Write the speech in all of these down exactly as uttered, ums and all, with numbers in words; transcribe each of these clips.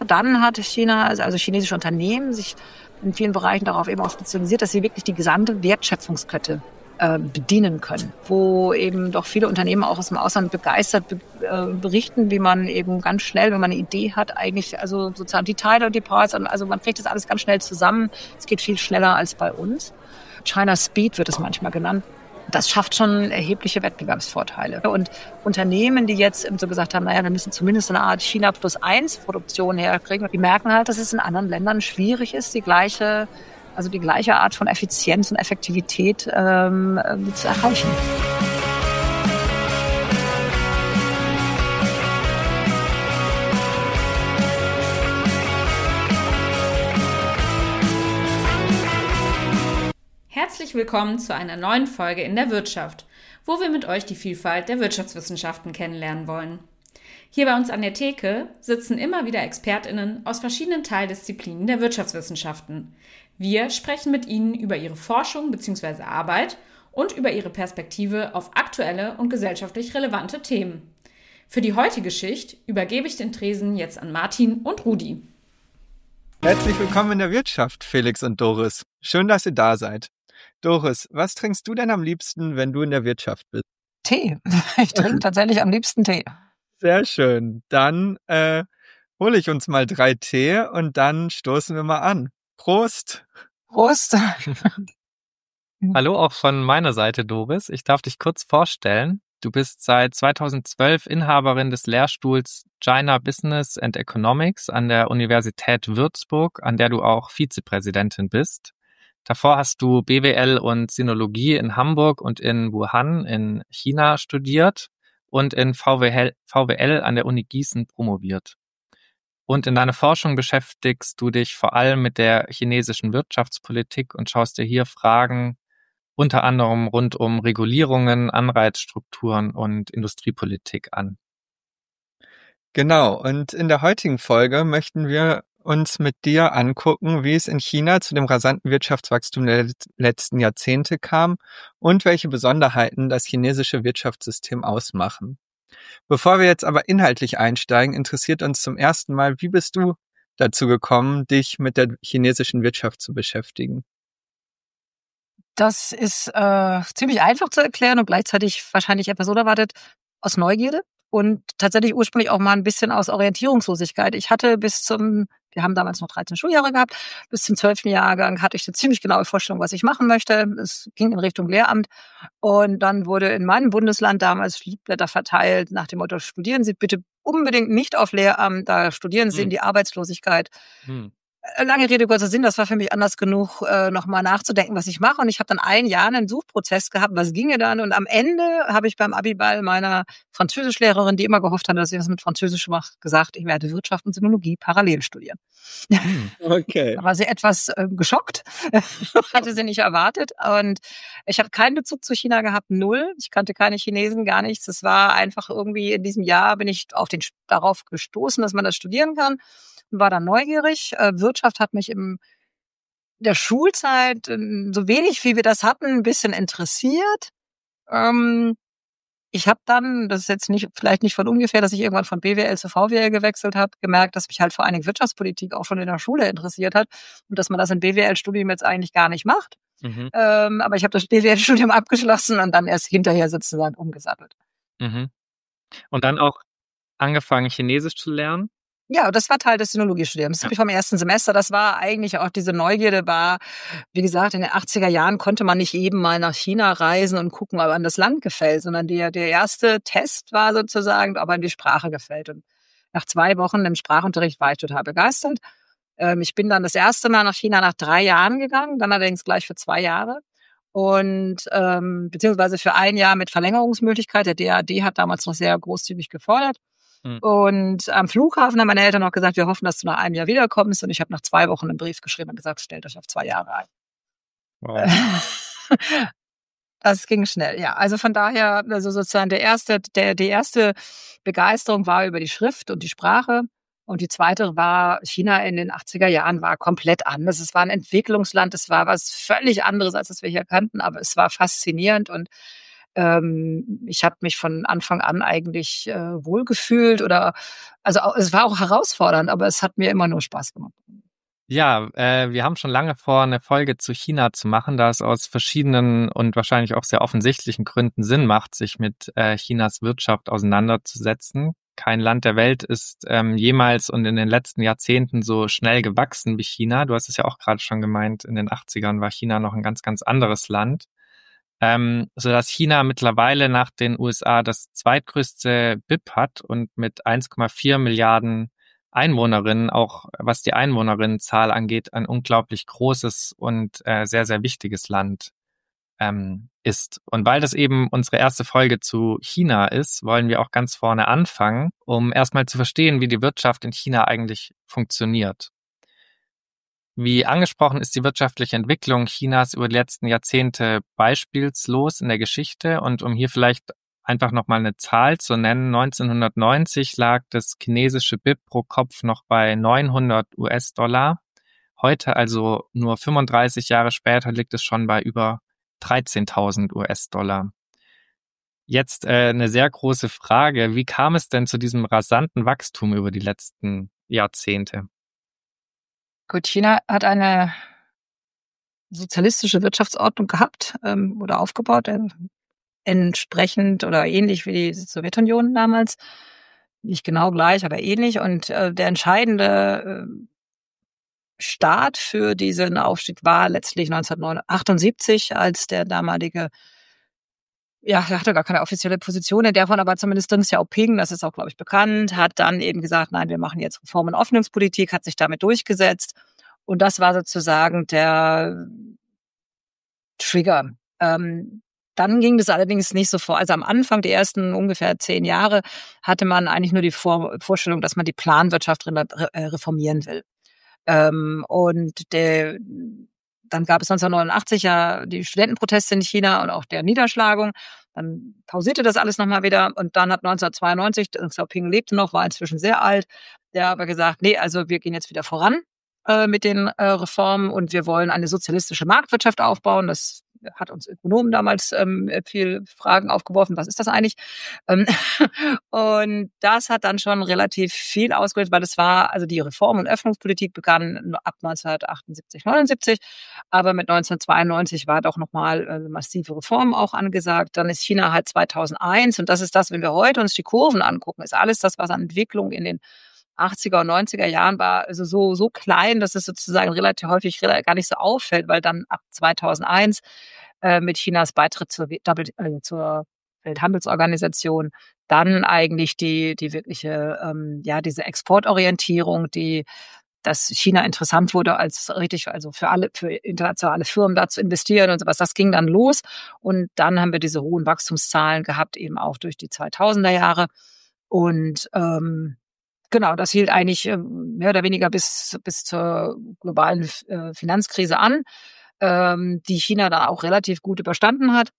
dann hat China, also chinesische Unternehmen, sich in vielen Bereichen darauf eben auch spezialisiert, dass sie wirklich die gesamte Wertschöpfungskette äh, bedienen können. Wo eben doch viele Unternehmen auch aus dem Ausland begeistert be- äh, berichten, wie man eben ganz schnell, wenn man eine Idee hat, eigentlich also sozusagen die Teile und die Parts, also man kriegt das alles ganz schnell zusammen. Es geht viel schneller als bei uns. China Speed wird es manchmal genannt. Das schafft schon erhebliche Wettbewerbsvorteile. Und Unternehmen, die jetzt so gesagt haben, naja, wir müssen zumindest eine Art China plus eins Produktion herkriegen, die merken halt, dass es in anderen Ländern schwierig ist, die gleiche, also die gleiche Art von Effizienz und Effektivität ähm, zu erreichen. Herzlich willkommen zu einer neuen Folge in der Wirtschaft, wo wir mit euch die Vielfalt der Wirtschaftswissenschaften kennenlernen wollen. Hier bei uns an der Theke sitzen immer wieder ExpertInnen aus verschiedenen Teildisziplinen der Wirtschaftswissenschaften. Wir sprechen mit ihnen über ihre Forschung bzw. Arbeit und über ihre Perspektive auf aktuelle und gesellschaftlich relevante Themen. Für die heutige Schicht übergebe ich den Tresen jetzt an Martin und Rudi. Herzlich willkommen in der Wirtschaft, Felix und Doris. Schön, dass ihr da seid. Doris, was trinkst du denn am liebsten, wenn du in der Wirtschaft bist? Tee. Ich trinke tatsächlich am liebsten Tee. Sehr schön. Dann äh, hole ich uns mal drei Tee und dann stoßen wir mal an. Prost! Prost! Hallo auch von meiner Seite, Doris. Ich darf dich kurz vorstellen. Du bist seit zweitausendzwölf Inhaberin des Lehrstuhls China Business and Economics an der Universität Würzburg, an der du auch Vizepräsidentin bist. Davor hast du B W L und Sinologie in Hamburg und in Wuhan in China studiert und in V W L, V W L an der Uni Gießen promoviert. Und in deiner Forschung beschäftigst du dich vor allem mit der chinesischen Wirtschaftspolitik und schaust dir hier Fragen unter anderem rund um Regulierungen, Anreizstrukturen und Industriepolitik an. Genau, und in der heutigen Folge möchten wir uns mit dir angucken, wie es in China zu dem rasanten Wirtschaftswachstum der letzten Jahrzehnte kam und welche Besonderheiten das chinesische Wirtschaftssystem ausmachen. Bevor wir jetzt aber inhaltlich einsteigen, interessiert uns zum ersten Mal, wie bist du dazu gekommen, dich mit der chinesischen Wirtschaft zu beschäftigen? Das ist äh, ziemlich einfach zu erklären und gleichzeitig wahrscheinlich etwas unerwartet aus Neugierde und tatsächlich ursprünglich auch mal ein bisschen aus Orientierungslosigkeit. Ich hatte bis zum, wir haben damals noch dreizehn Schuljahre gehabt, bis zum zwölften Jahrgang hatte ich eine ziemlich genaue Vorstellung, was ich machen möchte. Es ging in Richtung Lehramt und dann wurde in meinem Bundesland damals Flugblätter verteilt nach dem Motto, studieren Sie bitte unbedingt nicht auf Lehramt, da studieren Sie hm. in die Arbeitslosigkeit. Hm. Lange Rede, kurzer Sinn, das war für mich anders genug, äh, nochmal nachzudenken, was ich mache. Und ich habe dann ein Jahr einen Suchprozess gehabt, was ginge dann. Und am Ende habe ich beim Abiball meiner Französischlehrerin, die immer gehofft hat, dass ich was mit Französisch mache, gesagt, ich werde Wirtschaft und Sinologie parallel studieren. Okay. Da war sie etwas äh, geschockt, hatte sie nicht erwartet. Und ich habe keinen Bezug zu China gehabt, null. Ich kannte keine Chinesen, gar nichts. Es war einfach irgendwie in diesem Jahr bin ich auf den, darauf gestoßen, dass man das studieren kann. War dann neugierig. Äh, Wirtschaft hat mich in der Schulzeit, äh, so wenig wie wir das hatten, ein bisschen interessiert. Ähm, ich habe dann, das ist jetzt nicht vielleicht nicht von ungefähr, dass ich irgendwann von B W L zu V W L gewechselt habe, gemerkt, dass mich halt vor allen Dingen Wirtschaftspolitik auch schon in der Schule interessiert hat und dass man das im B W L-Studium jetzt eigentlich gar nicht macht. Mhm. Ähm, aber ich habe das B W L-Studium abgeschlossen und dann erst hinterher sozusagen umgesattelt. Mhm. Und dann auch angefangen, Chinesisch zu lernen? Ja, das war Teil des Sinologiestudiums. Das habe ich vom ersten Semester. Das war eigentlich auch diese Neugierde war, wie gesagt, in den achtziger Jahren konnte man nicht eben mal nach China reisen und gucken, ob einem das Land gefällt, sondern der, der erste Test war sozusagen, ob einem die Sprache gefällt. Und nach zwei Wochen im Sprachunterricht war ich total begeistert. Ähm, ich bin dann das erste Mal nach China nach drei Jahren gegangen, dann allerdings gleich für zwei Jahre. Und ähm, beziehungsweise für ein Jahr mit Verlängerungsmöglichkeit. Der D A D hat damals noch sehr großzügig gefordert. Und am Flughafen haben meine Eltern noch gesagt, wir hoffen, dass du nach einem Jahr wiederkommst. Und ich habe nach zwei Wochen einen Brief geschrieben und gesagt, stellt euch auf zwei Jahre ein. Wow. Das ging schnell, ja. Also von daher, also sozusagen der erste, der, die erste Begeisterung war über die Schrift und die Sprache. Und die zweite war, China in den achtziger Jahren war komplett anders. Es war ein Entwicklungsland, es war was völlig anderes, als das wir hier kannten, aber es war faszinierend und Ähm, ich habe mich von Anfang an eigentlich äh, wohlgefühlt oder also auch, es war auch herausfordernd, aber es hat mir immer nur Spaß gemacht. Ja, äh, wir haben schon lange vor, eine Folge zu China zu machen, da es aus verschiedenen und wahrscheinlich auch sehr offensichtlichen Gründen Sinn macht, sich mit äh, Chinas Wirtschaft auseinanderzusetzen. Kein Land der Welt ist ähm, jemals und in den letzten Jahrzehnten so schnell gewachsen wie China. Du hast es ja auch gerade schon gemeint, in den achtzigern war China noch ein ganz, ganz anderes Land. Ähm, so dass China mittlerweile nach den U S A das zweitgrößte B I P hat und mit eins Komma vier Milliarden Einwohnerinnen, auch was die Einwohnerinnenzahl angeht, ein unglaublich großes und äh, sehr, sehr wichtiges Land ähm, ist. Und weil das eben unsere erste Folge zu China ist, wollen wir auch ganz vorne anfangen, um erstmal zu verstehen, wie die Wirtschaft in China eigentlich funktioniert. Wie angesprochen ist die wirtschaftliche Entwicklung Chinas über die letzten Jahrzehnte beispielslos in der Geschichte. Und um hier vielleicht einfach nochmal eine Zahl zu nennen, neunzehnhundertneunzig lag das chinesische B I P pro Kopf noch bei neunhundert US-Dollar. Heute, also nur fünfunddreißig Jahre später, liegt es schon bei über dreizehntausend US-Dollar. Jetzt äh, eine sehr große Frage. Wie kam es denn zu diesem rasanten Wachstum über die letzten Jahrzehnte? Gut, China hat eine sozialistische Wirtschaftsordnung gehabt ähm, oder aufgebaut, äh, entsprechend oder ähnlich wie die Sowjetunion damals. Nicht genau gleich, aber ähnlich. Und äh, der entscheidende äh, Start für diesen Aufstieg war letztlich neunzehnhundertachtundsiebzig, als der damalige, ja, er hatte gar keine offizielle Position, in der von aber zumindest Deng Xiaoping, das ist auch, glaube ich, bekannt, hat dann eben gesagt, nein, wir machen jetzt Reform- und Öffnungspolitik, hat sich damit durchgesetzt. Und das war sozusagen der Trigger. Ähm, dann ging das allerdings nicht so vor. Also am Anfang, die ersten ungefähr zehn Jahre, hatte man eigentlich nur die vor Vorstellung, dass man die Planwirtschaft re reformieren will. Ähm, und der, dann gab es neunzehnhundertneunundachtzig ja die Studentenproteste in China und auch der Niederschlagung. Dann pausierte das alles nochmal wieder. Und dann hat neunzehnhundertzweiundneunzig, Deng Xiaoping lebte noch, war inzwischen sehr alt, der hat aber gesagt, nee, also wir gehen jetzt wieder voran äh, mit den äh, Reformen und wir wollen eine sozialistische Marktwirtschaft aufbauen. Das hat uns Ökonomen damals ähm, viel Fragen aufgeworfen, was ist das eigentlich? Ähm, und das hat dann schon relativ viel ausgelöst, weil das war, also die Reform- und Öffnungspolitik begann ab neunzehnhundertachtundsiebzig, neunundsiebzig, aber mit neunzehnhundertzweiundneunzig war doch nochmal äh, massive Reformen auch angesagt. Dann ist China halt zweitausendeins und das ist das, wenn wir heute uns die Kurven angucken, ist alles das, was an Entwicklung in den achtziger und neunziger Jahren war, also so, so klein, dass es sozusagen relativ häufig gar nicht so auffällt, weil dann ab zweitausendeins äh, mit Chinas Beitritt zur, Double, äh, zur Welthandelsorganisation dann eigentlich die, die wirkliche, ähm, ja, diese Exportorientierung, die, dass China interessant wurde als richtig, also für alle, für internationale Firmen da zu investieren und sowas, das ging dann los. Und dann haben wir diese hohen Wachstumszahlen gehabt, eben auch durch die zweitausender Jahre. Und, ähm, genau, das hielt eigentlich äh, mehr oder weniger bis, bis zur globalen äh, Finanzkrise an, ähm, die China da auch relativ gut überstanden hat,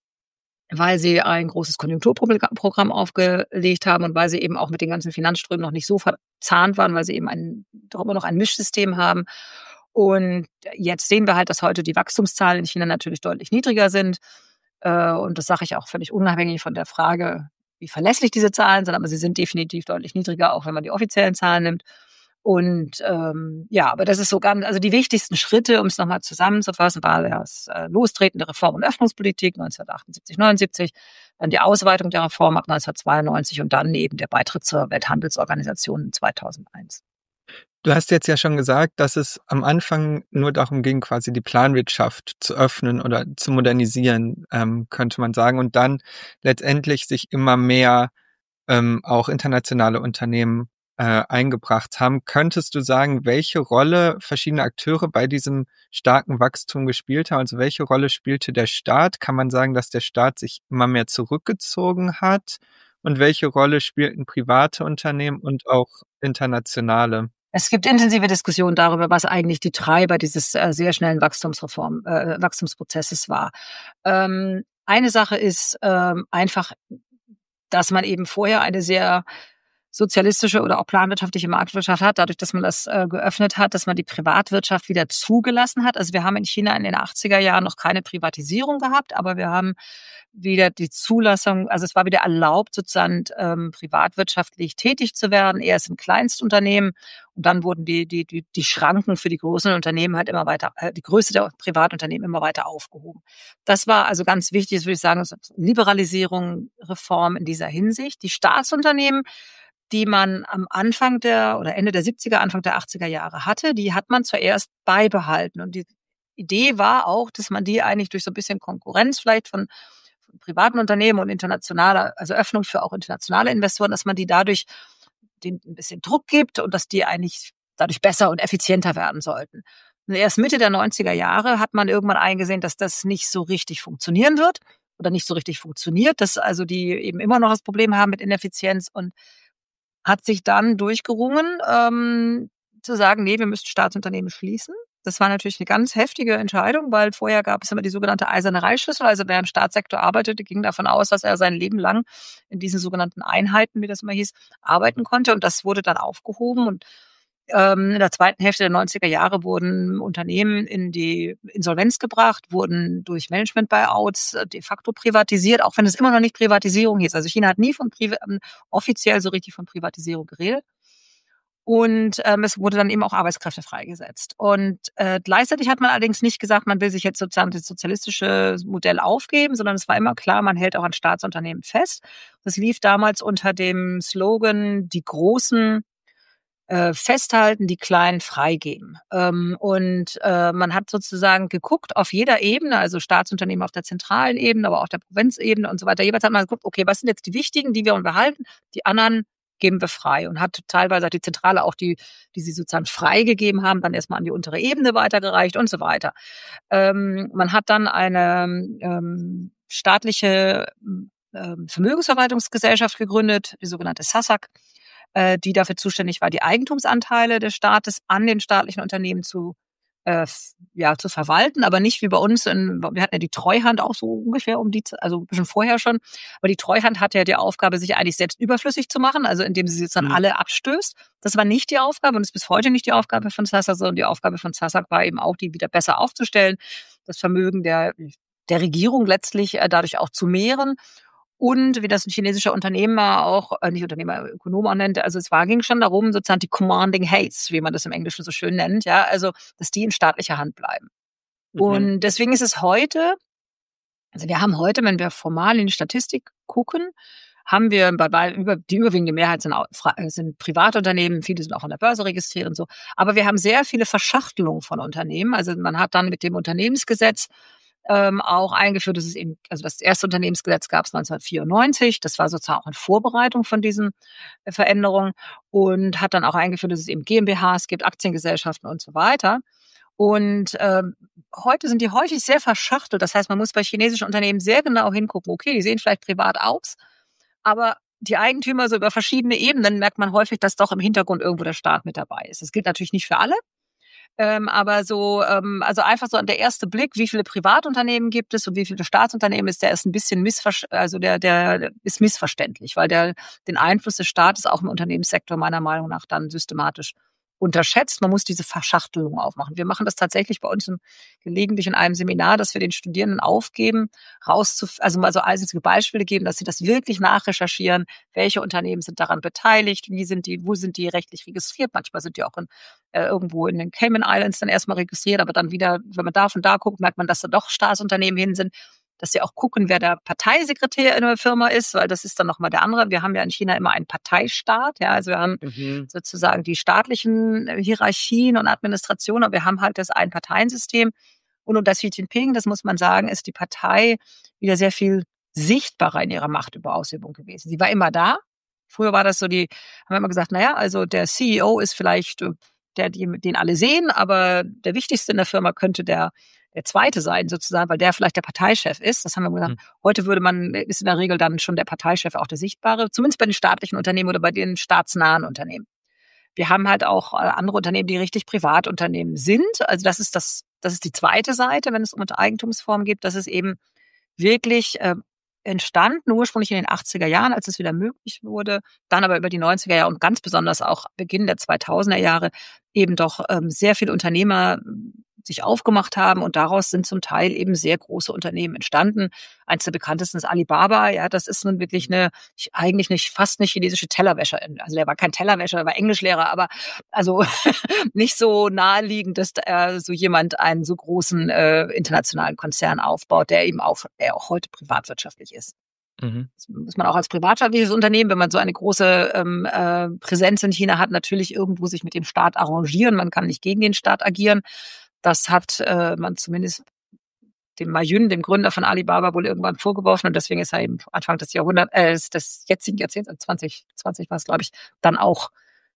weil sie ein großes Konjunkturprogramm aufgelegt haben und weil sie eben auch mit den ganzen Finanzströmen noch nicht so verzahnt waren, weil sie eben ein, doch immer noch ein Mischsystem haben. Und jetzt sehen wir halt, dass heute die Wachstumszahlen in China natürlich deutlich niedriger sind. Äh, und das sage ich auch völlig unabhängig von der Frage, wie verlässlich diese Zahlen sind, aber sie sind definitiv deutlich niedriger, auch wenn man die offiziellen Zahlen nimmt. Und ähm, ja, aber das ist so ganz, also die wichtigsten Schritte, um es nochmal zusammenzufassen, war das äh, Lostreten der Reform- und Öffnungspolitik neunzehnhundertachtundsiebzig, neunundsiebzig, dann die Ausweitung der Reform ab neunzehnhundertzweiundneunzig und dann eben der Beitritt zur Welthandelsorganisation zweitausendeins. Du hast jetzt ja schon gesagt, dass es am Anfang nur darum ging, quasi die Planwirtschaft zu öffnen oder zu modernisieren, ähm, könnte man sagen, und dann letztendlich sich immer mehr ähm, auch internationale Unternehmen äh, eingebracht haben. Könntest du sagen, welche Rolle verschiedene Akteure bei diesem starken Wachstum gespielt haben? Also welche Rolle spielte der Staat? Kann man sagen, dass der Staat sich immer mehr zurückgezogen hat? Und welche Rolle spielten private Unternehmen und auch internationale? Es gibt intensive Diskussionen darüber, was eigentlich die Treiber dieses äh, sehr schnellen Wachstumsreform, äh, Wachstumsprozesses war. Ähm, eine Sache ist ähm, einfach, dass man eben vorher eine sehr sozialistische oder auch planwirtschaftliche Marktwirtschaft hat, dadurch, dass man das äh, geöffnet hat, dass man die Privatwirtschaft wieder zugelassen hat. Also wir haben in China in den achtziger Jahren noch keine Privatisierung gehabt, aber wir haben wieder die Zulassung, also es war wieder erlaubt, sozusagen ähm, privatwirtschaftlich tätig zu werden, erst im Kleinstunternehmen und dann wurden die die die die Schranken für die großen Unternehmen halt immer weiter, äh, die Größe der Privatunternehmen immer weiter aufgehoben. Das war also ganz wichtig, das würde ich sagen, Liberalisierung, Reform in dieser Hinsicht. Die Staatsunternehmen, die man am Anfang der oder Ende der siebziger, Anfang der achtziger Jahre hatte, die hat man zuerst beibehalten. Und die Idee war auch, dass man die eigentlich durch so ein bisschen Konkurrenz vielleicht von, von privaten Unternehmen und internationaler, also Öffnung für auch internationale Investoren, dass man die dadurch den ein bisschen Druck gibt und dass die eigentlich dadurch besser und effizienter werden sollten. Und erst Mitte der neunziger Jahre hat man irgendwann eingesehen, dass das nicht so richtig funktionieren wird oder nicht so richtig funktioniert, dass also die eben immer noch das Problem haben mit Ineffizienz und hat sich dann durchgerungen, ähm, zu sagen, nee, wir müssen Staatsunternehmen schließen. Das war natürlich eine ganz heftige Entscheidung, weil vorher gab es immer die sogenannte eiserne Reichsschlüssel. Also wer im Staatssektor arbeitete, ging davon aus, dass er sein Leben lang in diesen sogenannten Einheiten, wie das immer hieß, arbeiten konnte. Und das wurde dann aufgehoben. Und ähm, in der zweiten Hälfte der neunziger Jahre wurden Unternehmen in die Insolvenz gebracht, wurden durch Management-Buyouts de facto privatisiert, auch wenn es immer noch nicht Privatisierung hieß. Also China hat nie von Priva- offiziell so richtig von Privatisierung geredet. Und ähm, es wurde dann eben auch Arbeitskräfte freigesetzt. Und äh, gleichzeitig hat man allerdings nicht gesagt, man will sich jetzt sozusagen das sozialistische Modell aufgeben, sondern es war immer klar, man hält auch an Staatsunternehmen fest. Das lief damals unter dem Slogan, die Großen äh, festhalten, die Kleinen freigeben. Ähm, und äh, man hat sozusagen geguckt auf jeder Ebene, also Staatsunternehmen auf der zentralen Ebene, aber auch der Provinzebene und so weiter. Jeweils hat man geguckt, okay, was sind jetzt die wichtigen, die wir behalten, die anderen geben wir frei und hat teilweise hat die Zentrale auch die, die sie sozusagen freigegeben haben, dann erstmal an die untere Ebene weitergereicht und so weiter. Ähm, man hat dann eine ähm, staatliche ähm, Vermögensverwaltungsgesellschaft gegründet, die sogenannte S A S A C, äh, die dafür zuständig war, die Eigentumsanteile des Staates an den staatlichen Unternehmen zu äh, ja, zu verwalten, aber nicht wie bei uns. In, wir hatten ja die Treuhand auch so ungefähr um die, also ein bisschen vorher schon. Aber die Treuhand hatte ja die Aufgabe, sich eigentlich selbst überflüssig zu machen, also indem sie jetzt dann mhm. alle abstößt. Das war nicht die Aufgabe und ist bis heute nicht die Aufgabe von S A S A C, sondern die Aufgabe von S A S A C war eben auch, die wieder besser aufzustellen, das Vermögen der, der Regierung letztlich äh, dadurch auch zu mehren. Und wie das ein chinesischer Unternehmer auch, äh, nicht Unternehmer, Ökonom auch nennt, also es war, ging schon darum, sozusagen die Commanding Heads, wie man das im Englischen so schön nennt, ja, also, dass die in staatlicher Hand bleiben. Mhm. Und deswegen ist es heute, also wir haben heute, wenn wir formal in die Statistik gucken, haben wir bei, bei über, die überwiegende Mehrheit sind, sind Privatunternehmen, viele sind auch an der Börse registriert und so. Aber wir haben sehr viele Verschachtelungen von Unternehmen. Also man hat dann mit dem Unternehmensgesetz Ähm, auch eingeführt, dass es eben, also das erste Unternehmensgesetz gab es neunzehnhundertvierundneunzig, das war sozusagen auch in Vorbereitung von diesen äh, Veränderungen und hat dann auch eingeführt, dass es eben GmbHs gibt, Aktiengesellschaften und so weiter. Und ähm, heute sind die häufig sehr verschachtelt, das heißt, man muss bei chinesischen Unternehmen sehr genau hingucken, okay, die sehen vielleicht privat aus, aber die Eigentümer so über verschiedene Ebenen merkt man häufig, dass doch im Hintergrund irgendwo der Staat mit dabei ist. Das gilt natürlich nicht für alle. Ähm, aber so, ähm, also einfach so der erste Blick, wie viele Privatunternehmen gibt es und wie viele Staatsunternehmen ist, der ist ein bisschen missver- also der, der ist missverständlich, weil der den Einfluss des Staates auch im Unternehmenssektor meiner Meinung nach dann systematisch unterschätzt. Man muss diese Verschachtelung aufmachen. Wir machen das tatsächlich bei uns im, gelegentlich in einem Seminar, dass wir den Studierenden aufgeben, rauszuf, also mal so einzelne Beispiele geben, dass sie das wirklich nachrecherchieren. Welche Unternehmen sind daran beteiligt? Wie sind die, wo sind die rechtlich registriert? Manchmal sind die auch in, äh, irgendwo in den Cayman Islands dann erstmal registriert, aber dann wieder, wenn man da von da guckt, merkt man, dass da doch Staatsunternehmen hin sind. Dass sie auch gucken, wer der Parteisekretär in der Firma ist, weil das ist dann nochmal der andere. Wir haben ja in China immer einen Parteistaat, ja, also wir haben mhm. sozusagen die staatlichen Hierarchien und Administrationen, aber wir haben halt das Ein-Parteien-System. Und um das Xi Jinping, das muss man sagen, ist die Partei wieder sehr viel sichtbarer in ihrer Machtüberausübung gewesen. Sie war immer da. Früher war das so, die haben immer gesagt, naja, also der C E O ist vielleicht der, den alle sehen, aber der wichtigste in der Firma könnte der der Zweite sein sozusagen, weil der vielleicht der Parteichef ist. Das haben wir gesagt. Mhm. Heute würde man, ist in der Regel dann schon der Parteichef auch der Sichtbare, zumindest bei den staatlichen Unternehmen oder bei den staatsnahen Unternehmen. Wir haben halt auch andere Unternehmen, die richtig Privatunternehmen sind. Also das ist das, das ist die zweite Seite, wenn es um Eigentumsformen geht, dass es eben wirklich äh, entstanden, ursprünglich in den achtziger Jahren, als es wieder möglich wurde, dann aber über die neunziger Jahre und ganz besonders auch Beginn der zweitausender Jahre eben doch ähm, sehr viele Unternehmer sich aufgemacht haben und daraus sind zum Teil eben sehr große Unternehmen entstanden. Eins der bekanntesten ist Alibaba. Ja, das ist nun wirklich eine, eigentlich nicht, fast eine chinesische Tellerwäscherin. Also der war kein Tellerwäscher, der war Englischlehrer, aber also nicht so naheliegend, dass äh, so jemand einen so großen äh, internationalen Konzern aufbaut, der eben auch, der auch heute privatwirtschaftlich ist. Mhm. Das muss man auch als privatwirtschaftliches Unternehmen, wenn man so eine große ähm, äh, Präsenz in China hat, natürlich irgendwo sich mit dem Staat arrangieren. Man kann nicht gegen den Staat agieren. Das hat äh, man zumindest dem Ma Yun, dem Gründer von Alibaba, wohl irgendwann vorgeworfen. Und deswegen ist er eben Anfang des Jahrhunderts, äh, des jetzigen Jahrzehnts, also zwanzig zwanzig war es, glaube ich, dann auch,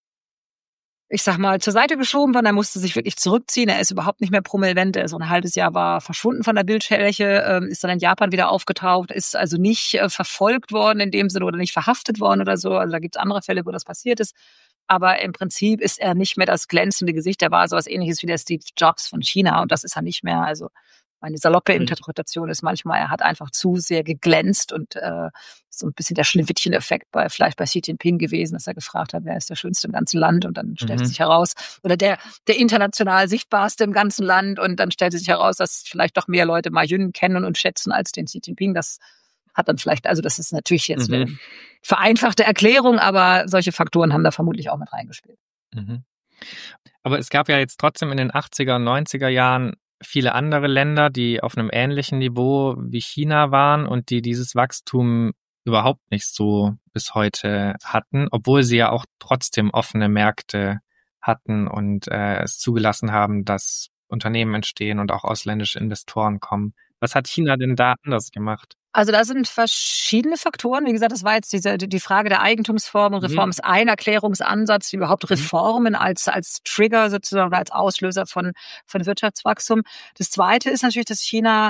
ich sag mal, zur Seite geschoben worden. Er musste sich wirklich zurückziehen. Er ist überhaupt nicht mehr prominent. Er ist so ein halbes Jahr war verschwunden von der Bildfläche, äh, ist dann in Japan wieder aufgetaucht, ist also nicht äh, verfolgt worden in dem Sinne oder nicht verhaftet worden oder so. Also da gibt es andere Fälle, wo das passiert ist. Aber im Prinzip ist er nicht mehr das glänzende Gesicht. Er war so was Ähnliches wie der Steve Jobs von China. Und das ist er nicht mehr. Also meine saloppe Interpretation ist manchmal, er hat einfach zu sehr geglänzt und äh, so ein bisschen der Schneewittchen-Effekt bei, vielleicht bei Xi Jinping gewesen, dass er gefragt hat, wer ist der Schönste im ganzen Land? Und dann stellt mhm. sich heraus, oder der, der international sichtbarste im ganzen Land. Und dann stellt sich heraus, dass vielleicht doch mehr Leute Ma Yun kennen und schätzen als den Xi Jinping. Das hat dann vielleicht, also das ist natürlich jetzt mhm. eine vereinfachte Erklärung, aber solche Faktoren haben da vermutlich auch mit reingespielt. Mhm. Aber es gab ja jetzt trotzdem in den achtziger und neunziger Jahren viele andere Länder, die auf einem ähnlichen Niveau wie China waren und die dieses Wachstum überhaupt nicht so bis heute hatten, obwohl sie ja auch trotzdem offene Märkte hatten und äh, es zugelassen haben, dass Unternehmen entstehen und auch ausländische Investoren kommen. Was hat China denn da anders gemacht? Also da sind verschiedene Faktoren. Wie gesagt, das war jetzt diese, die Frage der Eigentumsform und Reform mhm. ist ein Erklärungsansatz, überhaupt Reformen als, als Trigger sozusagen oder als Auslöser von, von Wirtschaftswachstum. Das Zweite ist natürlich, dass China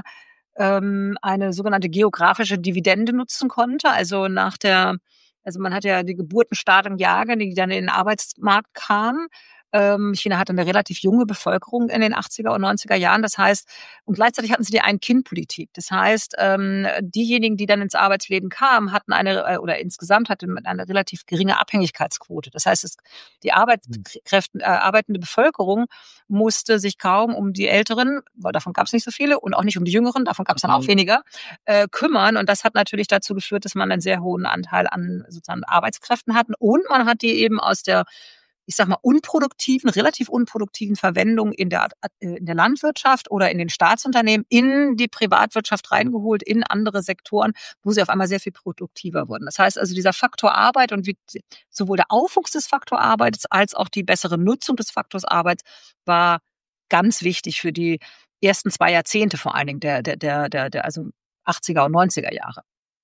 ähm, eine sogenannte geografische Dividende nutzen konnte. Also nach der, also man hat ja die geburtenstarken Jahre, die dann in den Arbeitsmarkt kamen. China hatte eine relativ junge Bevölkerung in den achtziger und neunziger Jahren. Das heißt, und gleichzeitig hatten sie die Ein-Kind-Politik. Das heißt, diejenigen, die dann ins Arbeitsleben kamen, hatten eine, oder insgesamt hatten eine relativ geringe Abhängigkeitsquote. Das heißt, es, die Arbeitskräfte, äh, arbeitende Bevölkerung musste sich kaum um die Älteren, weil davon gab es nicht so viele, und auch nicht um die Jüngeren, davon gab es dann auch weniger, äh, kümmern. Und das hat natürlich dazu geführt, dass man einen sehr hohen Anteil an sozusagen Arbeitskräften hatten. Und man hat die eben aus der ich sag mal, unproduktiven, relativ unproduktiven Verwendung in der, in der Landwirtschaft oder in den Staatsunternehmen in die Privatwirtschaft reingeholt, in andere Sektoren, wo sie auf einmal sehr viel produktiver wurden. Das heißt also, dieser Faktor Arbeit und wie, sowohl der Aufwuchs des Faktor Arbeit als auch die bessere Nutzung des Faktors Arbeit war ganz wichtig für die ersten zwei Jahrzehnte vor allen Dingen der, der, der, der, der also achtziger und neunziger Jahre.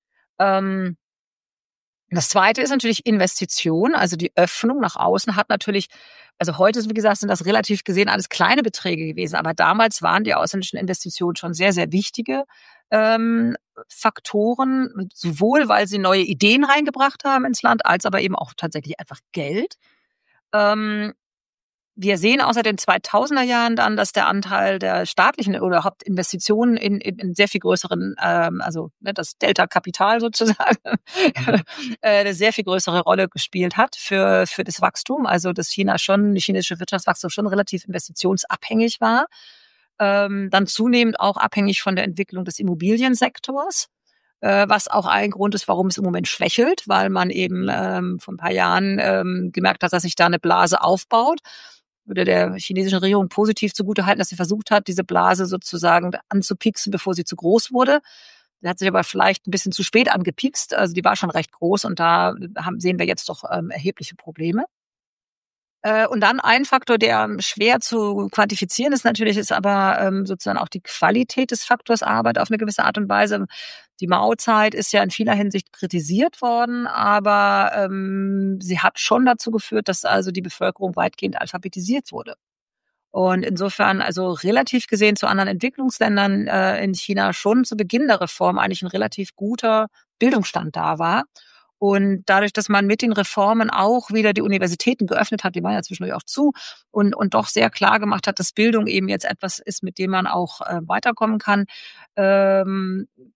Ähm, Das Zweite ist natürlich Investition, also die Öffnung nach außen hat natürlich, also heute, wie gesagt, sind das relativ gesehen alles kleine Beträge gewesen, aber damals waren die ausländischen Investitionen schon sehr, sehr wichtige ähm, Faktoren, sowohl weil sie neue Ideen reingebracht haben ins Land, als aber eben auch tatsächlich einfach Geld. Ähm, Wir sehen außer den zweitausender Jahren dann, dass der Anteil der staatlichen oder überhaupt Investitionen in, in, in sehr viel größeren, ähm, also ne, das Delta-Kapital sozusagen, mhm. äh, eine sehr viel größere Rolle gespielt hat für, für das Wachstum. Also dass China schon, die chinesische Wirtschaftswachstum schon relativ investitionsabhängig war. Ähm, dann zunehmend auch abhängig von der Entwicklung des Immobiliensektors. Was auch ein Grund ist, warum es im Moment schwächelt, weil man eben ähm, vor ein paar Jahren ähm, gemerkt hat, dass sich da eine Blase aufbaut. Würde der chinesischen Regierung positiv zugutehalten, dass sie versucht hat, diese Blase sozusagen anzupiksen, bevor sie zu groß wurde. Sie hat sich aber vielleicht ein bisschen zu spät angepikst. Also die war schon recht groß und da haben, sehen wir jetzt doch ähm, erhebliche Probleme. Und dann ein Faktor, der schwer zu quantifizieren ist natürlich, ist aber ähm, sozusagen auch die Qualität des Faktors Arbeit auf eine gewisse Art und Weise. Die Maozeit ist ja in vieler Hinsicht kritisiert worden, aber ähm, sie hat schon dazu geführt, dass also die Bevölkerung weitgehend alphabetisiert wurde. Und insofern, also relativ gesehen zu anderen Entwicklungsländern äh, in China schon zu Beginn der Reform eigentlich ein relativ guter Bildungsstand da war. Und dadurch, dass man mit den Reformen auch wieder die Universitäten geöffnet hat, die waren ja zwischendurch auch zu, und, und doch sehr klar gemacht hat, dass Bildung eben jetzt etwas ist, mit dem man auch äh, weiterkommen kann, ähm,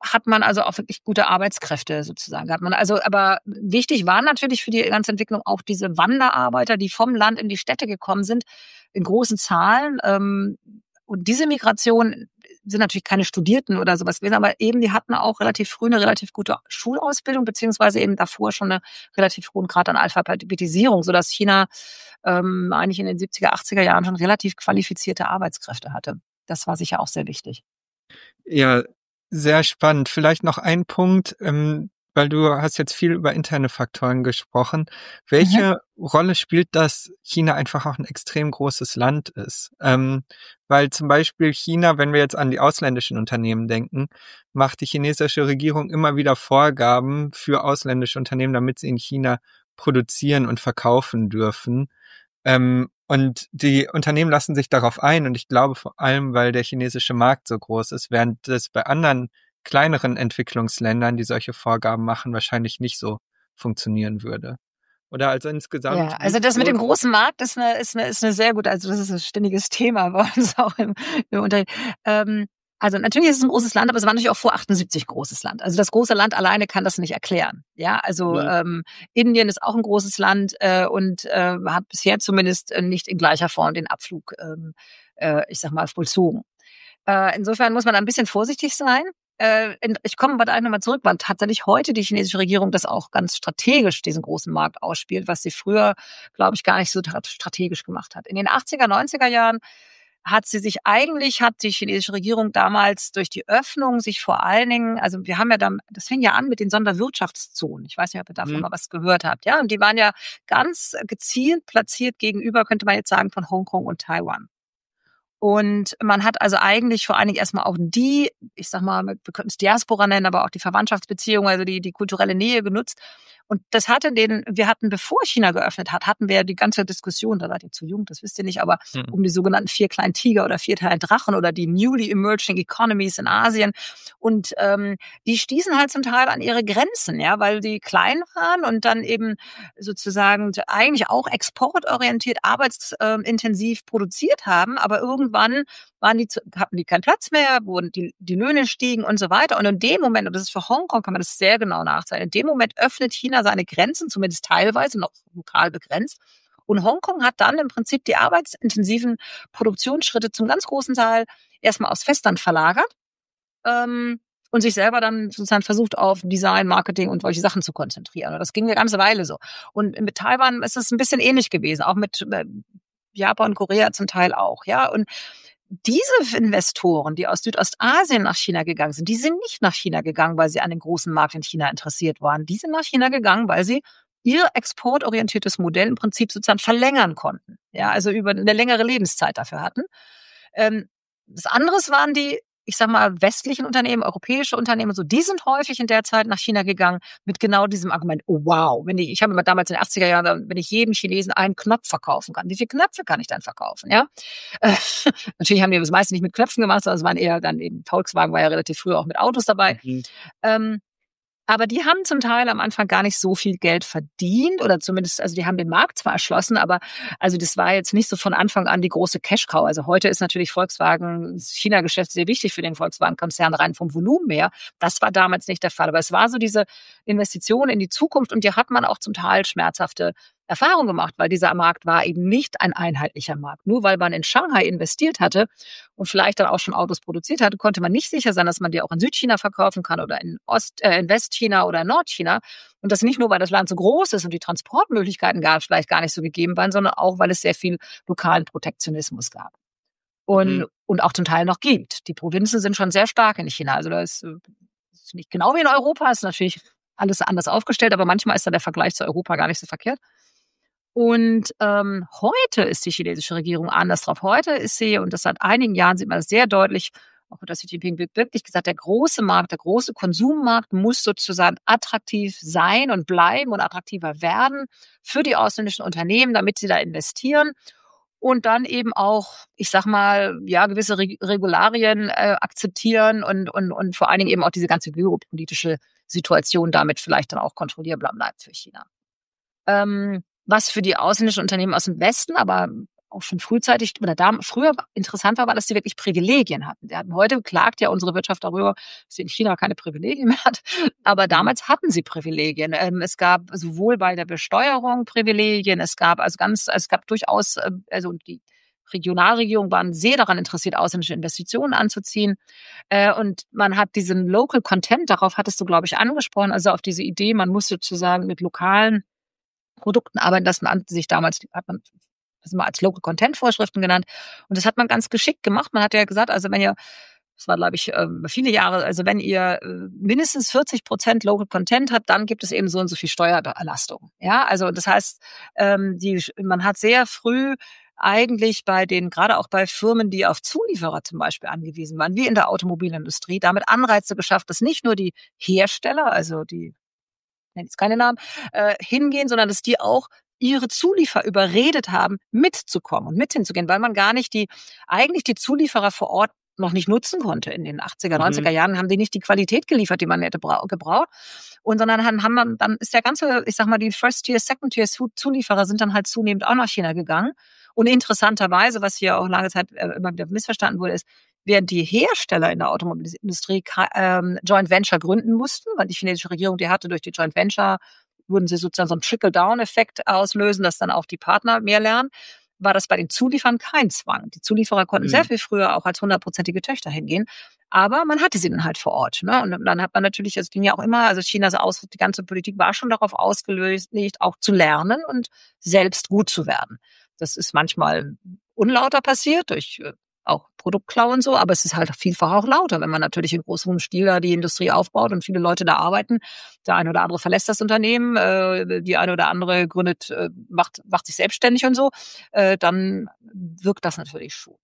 hat man also auch wirklich gute Arbeitskräfte sozusagen. Hat man also, aber wichtig war natürlich für die ganze Entwicklung auch diese Wanderarbeiter, die vom Land in die Städte gekommen sind, in großen Zahlen. Ähm, und diese Migration sind natürlich keine Studierten oder sowas gewesen, aber eben die hatten auch relativ früh eine relativ gute Schulausbildung, beziehungsweise eben davor schon eine relativ hohen Grad an Alphabetisierung, sodass China ähm, eigentlich in den siebziger, achtziger Jahren schon relativ qualifizierte Arbeitskräfte hatte. Das war sicher auch sehr wichtig. Ja, sehr spannend. Vielleicht noch ein Punkt, ähm, weil du hast jetzt viel über interne Faktoren gesprochen. Welche mhm. Rolle spielt, dass China einfach auch ein extrem großes Land ist? Ähm, weil zum Beispiel China, wenn wir jetzt an die ausländischen Unternehmen denken, macht die chinesische Regierung immer wieder Vorgaben für ausländische Unternehmen, damit sie in China produzieren und verkaufen dürfen. Ähm, und die Unternehmen lassen sich darauf ein und ich glaube vor allem, weil der chinesische Markt so groß ist, während das bei anderen kleineren Entwicklungsländern, die solche Vorgaben machen, wahrscheinlich nicht so funktionieren würde. Oder also insgesamt. Ja, also das mit dem großen Markt ist eine, ist eine, ist eine sehr gute, also das ist ein ständiges Thema bei uns auch im, im Unternehmen. Ähm, Also natürlich ist es ein großes Land, aber es war natürlich auch vor achtundsiebzig großes Land. Also das große Land alleine kann das nicht erklären. Ja, also ja. Ähm, Indien ist auch ein großes Land äh, und äh, hat bisher zumindest äh, nicht in gleicher Form den Abflug, ähm, äh, ich sag mal, vollzogen. Äh, insofern muss man da ein bisschen vorsichtig sein. Äh, in, ich komme aber da nochmal zurück, weil tatsächlich heute die chinesische Regierung das auch ganz strategisch, diesen großen Markt ausspielt, was sie früher, glaube ich, gar nicht so strategisch gemacht hat. In den achtziger, neunziger Jahren hat sie sich eigentlich, hat die chinesische Regierung damals durch die Öffnung sich vor allen Dingen, also wir haben ja dann, das fing ja an mit den Sonderwirtschaftszonen. Ich weiß nicht, ob ihr davon mhm. mal was gehört habt. Ja, und die waren ja ganz gezielt platziert gegenüber, könnte man jetzt sagen, von Hongkong und Taiwan. Und man hat also eigentlich vor allen Dingen erstmal auch die, ich sag mal, wir könnten es Diaspora nennen, aber auch die Verwandtschaftsbeziehungen, also die, die kulturelle Nähe genutzt. Und das hatte den, wir hatten, bevor China geöffnet hat, hatten wir die ganze Diskussion, da seid ihr zu jung, das wisst ihr nicht, aber mhm. um die sogenannten vier kleinen Tiger oder vier kleinen Drachen oder die newly emerging economies in Asien. Und ähm, die stießen halt zum Teil an ihre Grenzen, ja, weil die klein waren und dann eben sozusagen eigentlich auch exportorientiert, arbeitsintensiv produziert haben, aber irgendwann waren die, hatten die keinen Platz mehr, wurden die, die Löhne stiegen und so weiter. Und in dem Moment, und das ist für Hongkong, kann man das sehr genau nachzeichnen, in dem Moment öffnet China seine Grenzen, zumindest teilweise, noch lokal begrenzt. Und Hongkong hat dann im Prinzip die arbeitsintensiven Produktionsschritte zum ganz großen Teil erstmal aufs Festland verlagert ähm, und sich selber dann sozusagen versucht, auf Design, Marketing und solche Sachen zu konzentrieren. Und das ging eine ganze Weile so. Und mit Taiwan ist es ein bisschen ähnlich gewesen, auch mit äh, Japan und Korea zum Teil auch. Ja, und diese Investoren, die aus Südostasien nach China gegangen sind, die sind nicht nach China gegangen, weil sie an dem großen Markt in China interessiert waren. Die sind nach China gegangen, weil sie ihr exportorientiertes Modell im Prinzip sozusagen verlängern konnten. Ja, also über eine längere Lebenszeit dafür hatten. Ähm, das andere waren die, ich sag mal, westlichen Unternehmen, europäische Unternehmen, so, die sind häufig in der Zeit nach China gegangen mit genau diesem Argument, oh wow, wenn ich, ich habe immer damals in den achtziger Jahren, wenn ich jedem Chinesen einen Knopf verkaufen kann, wie viele Knöpfe kann ich dann verkaufen, ja? Äh, natürlich haben die das meiste nicht mit Knöpfen gemacht, sondern es waren eher dann eben, Volkswagen war ja relativ früh auch mit Autos dabei. Mhm. Ähm, aber die haben zum Teil am Anfang gar nicht so viel Geld verdient oder zumindest, also die haben den Markt zwar erschlossen, aber also das war jetzt nicht so von Anfang an die große Cash-Cow. Also heute ist natürlich Volkswagen, das China-Geschäft sehr wichtig für den Volkswagen-Konzern rein vom Volumen her. Das war damals nicht der Fall. Aber es war so diese Investition in die Zukunft und die hat man auch zum Teil schmerzhafte Erfahrung gemacht, weil dieser Markt war eben nicht ein einheitlicher Markt. Nur weil man in Shanghai investiert hatte und vielleicht dann auch schon Autos produziert hatte, konnte man nicht sicher sein, dass man die auch in Südchina verkaufen kann oder in Ost, äh, in Westchina oder in Nordchina. Und das nicht nur, weil das Land so groß ist und die Transportmöglichkeiten gar, vielleicht gar nicht so gegeben waren, sondern auch, weil es sehr viel lokalen Protektionismus gab. Und, mhm. und auch zum Teil noch gibt. Die Provinzen sind schon sehr stark in China. Also da ist, ist nicht genau wie in Europa, ist natürlich alles anders aufgestellt, aber manchmal ist da der Vergleich zu Europa gar nicht so verkehrt. Und ähm, heute ist die chinesische Regierung anders drauf. Heute ist sie, und das seit einigen Jahren sieht man das sehr deutlich, auch unter Xi Jinping wirklich gesagt, der große Markt, der große Konsummarkt muss sozusagen attraktiv sein und bleiben und attraktiver werden für die ausländischen Unternehmen, damit sie da investieren und dann eben auch, ich sag mal, ja, gewisse Re- Regularien äh, akzeptieren und, und, und vor allen Dingen eben auch diese ganze geopolitische Situation damit vielleicht dann auch kontrollierbar bleibt für China. Ähm, Was für die ausländischen Unternehmen aus dem Westen aber auch schon frühzeitig oder da früher interessant war, war, dass sie wirklich Privilegien hatten. Die hatten heute klagt ja unsere Wirtschaft darüber, dass sie in China keine Privilegien mehr hat. Aber damals hatten sie Privilegien. Ähm, es gab sowohl bei der Besteuerung Privilegien, es gab also ganz, es gab durchaus, äh, also die Regionalregierungen waren sehr daran interessiert, ausländische Investitionen anzuziehen. Äh, und man hat diesen Local Content, darauf hattest du, glaube ich, angesprochen, also auf diese Idee, man muss sozusagen mit lokalen Produkten arbeiten. Das nannte sich damals, hat man das mal als Local Content Vorschriften genannt. Und das hat man ganz geschickt gemacht. Man hat ja gesagt, also wenn ihr, das war, glaube ich, viele Jahre, also wenn ihr mindestens vierzig Prozent Local Content habt, dann gibt es eben so und so viel Steuerbelastung. Ja, also das heißt, die, man hat sehr früh eigentlich bei den, gerade auch bei Firmen, die auf Zulieferer zum Beispiel angewiesen waren, wie in der Automobilindustrie, damit Anreize geschafft, dass nicht nur die Hersteller, also die, ich nenne jetzt keine Namen, äh, hingehen, sondern dass die auch ihre Zulieferer überredet haben, mitzukommen und mit hinzugehen, weil man gar nicht die, eigentlich die Zulieferer vor Ort noch nicht nutzen konnte. In den achtziger, neunziger mhm. Jahren haben die nicht die Qualität geliefert, die man hätte gebraucht. Und sondern haben, haben man, dann ist der ganze, ich sag mal, die First-Tier, Second-Tier-Zulieferer sind dann halt zunehmend auch nach China gegangen. Und interessanterweise, was hier auch lange Zeit immer wieder missverstanden wurde, ist, während die Hersteller in der Automobilindustrie ähm, Joint Venture gründen mussten, weil die chinesische Regierung die hatte durch die Joint Venture, würden sie sozusagen so einen Trickle-Down-Effekt auslösen, dass dann auch die Partner mehr lernen, war das bei den Zulieferern kein Zwang. Die Zulieferer konnten mhm. sehr viel früher auch als hundertprozentige Töchter hingehen, aber man hatte sie dann halt vor Ort. Ne? Und dann hat man natürlich, es ging ja auch immer, also Chinas Aus, die ganze Politik war schon darauf ausgelegt, auch zu lernen und selbst gut zu werden. Das ist manchmal unlauter passiert durch auch Produktklau und so, aber es ist halt vielfach auch lauter, wenn man natürlich in großem Stil da die Industrie aufbaut und viele Leute da arbeiten. Der eine oder andere verlässt das Unternehmen, äh, die eine oder andere gründet, äh, macht, macht sich selbstständig und so, äh, dann wirkt das natürlich schon.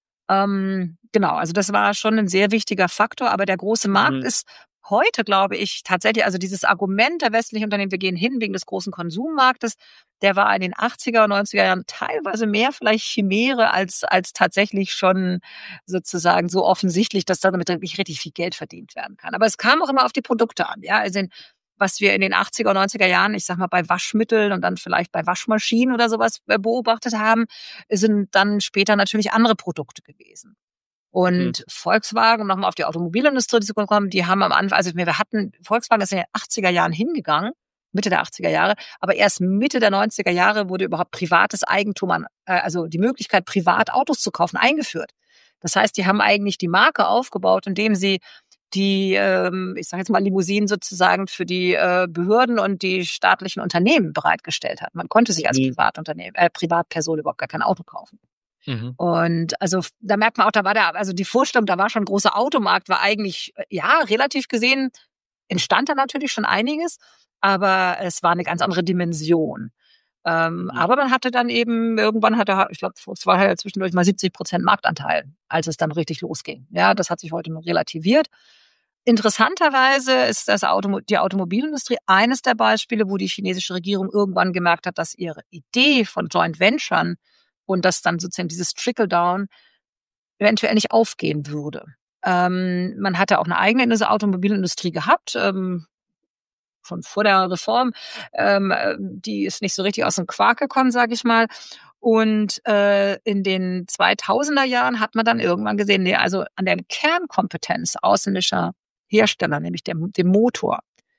Ähm, genau, also das war schon ein sehr wichtiger Faktor, aber der große Markt mhm. ist heute, glaube ich, tatsächlich, also dieses Argument der westlichen Unternehmen, wir gehen hin wegen des großen Konsummarktes, der war in den achtziger und neunziger Jahren teilweise mehr vielleicht Chimäre als, als tatsächlich schon sozusagen so offensichtlich, dass damit wirklich richtig viel Geld verdient werden kann. Aber es kam auch immer auf die Produkte an, ja, also in, was wir in den achtziger und neunziger Jahren, ich sag mal, bei Waschmitteln und dann vielleicht bei Waschmaschinen oder sowas beobachtet haben, sind dann später natürlich andere Produkte gewesen. Und mhm. Volkswagen, um nochmal auf die Automobilindustrie zu kommen, die haben am Anfang, also wir hatten, Volkswagen ist in den achtziger Jahren hingegangen, Mitte der achtziger Jahre, aber erst Mitte der neunziger Jahre wurde überhaupt privates Eigentum an, also die Möglichkeit, privat Autos zu kaufen, eingeführt. Das heißt, die haben eigentlich die Marke aufgebaut, indem sie die, ähm, ich sage jetzt mal, Limousinen sozusagen für die äh, Behörden und die staatlichen Unternehmen bereitgestellt hat. Man konnte sich als mhm. Privatunternehmen, äh, Privatperson überhaupt gar kein Auto kaufen. Mhm. Und also da merkt man auch, da war der, also die Vorstellung, da war schon ein großer Automarkt, war eigentlich, ja, relativ gesehen, entstand da natürlich schon einiges, aber es war eine ganz andere Dimension. Ähm, mhm. Aber man hatte dann eben, irgendwann hatte, ich glaube, es war ja zwischendurch mal siebzig Prozent Marktanteil, als es dann richtig losging. Ja, das hat sich heute noch relativiert. Interessanterweise ist das Auto, die Automobilindustrie eines der Beispiele, wo die chinesische Regierung irgendwann gemerkt hat, dass ihre Idee von Joint Venturen und dass dann sozusagen dieses Trickle-Down eventuell nicht aufgehen würde. Ähm, man hatte auch eine eigene Automobilindustrie gehabt, ähm, schon vor der Reform. Ähm, die ist nicht so richtig aus dem Quark gekommen, sage ich mal. Und äh, in den zweitausender Jahren hat man dann irgendwann gesehen, nee, also an der Kernkompetenz ausländischer Hersteller, nämlich dem, dem Motor,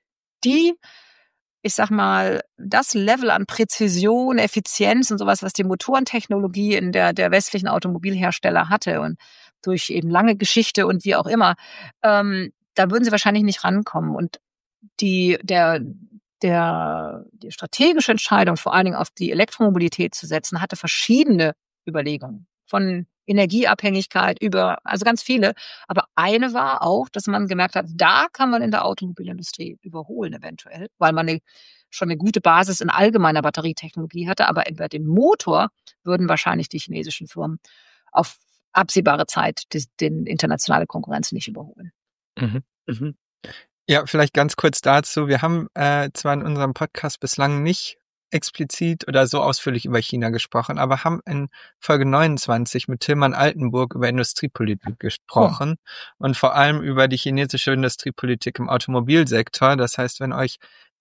die, ich sag mal, das Level an Präzision, Effizienz und sowas, was die Motorentechnologie in der, der westlichen Automobilhersteller hatte und durch eben lange Geschichte und wie auch immer, ähm, da würden sie wahrscheinlich nicht rankommen. Und die, der, der, die strategische Entscheidung, vor allen Dingen auf die Elektromobilität zu setzen, hatte verschiedene Überlegungen. Von Energieabhängigkeit über, also ganz viele. Aber eine war auch, dass man gemerkt hat, da kann man in der Automobilindustrie überholen eventuell, weil man eine, schon eine gute Basis in allgemeiner Batterietechnologie hatte. Aber über den Motor würden wahrscheinlich die chinesischen Firmen auf absehbare Zeit die, den internationale Konkurrenz nicht überholen. Mhm. Mhm. Ja, vielleicht ganz kurz dazu. Wir haben äh, zwar in unserem Podcast bislang nicht explizit oder so ausführlich über China gesprochen, aber haben in Folge neunundzwanzig mit Tilman Altenburg über Industriepolitik gesprochen oh. und vor allem über die chinesische Industriepolitik im Automobilsektor. Das heißt, wenn euch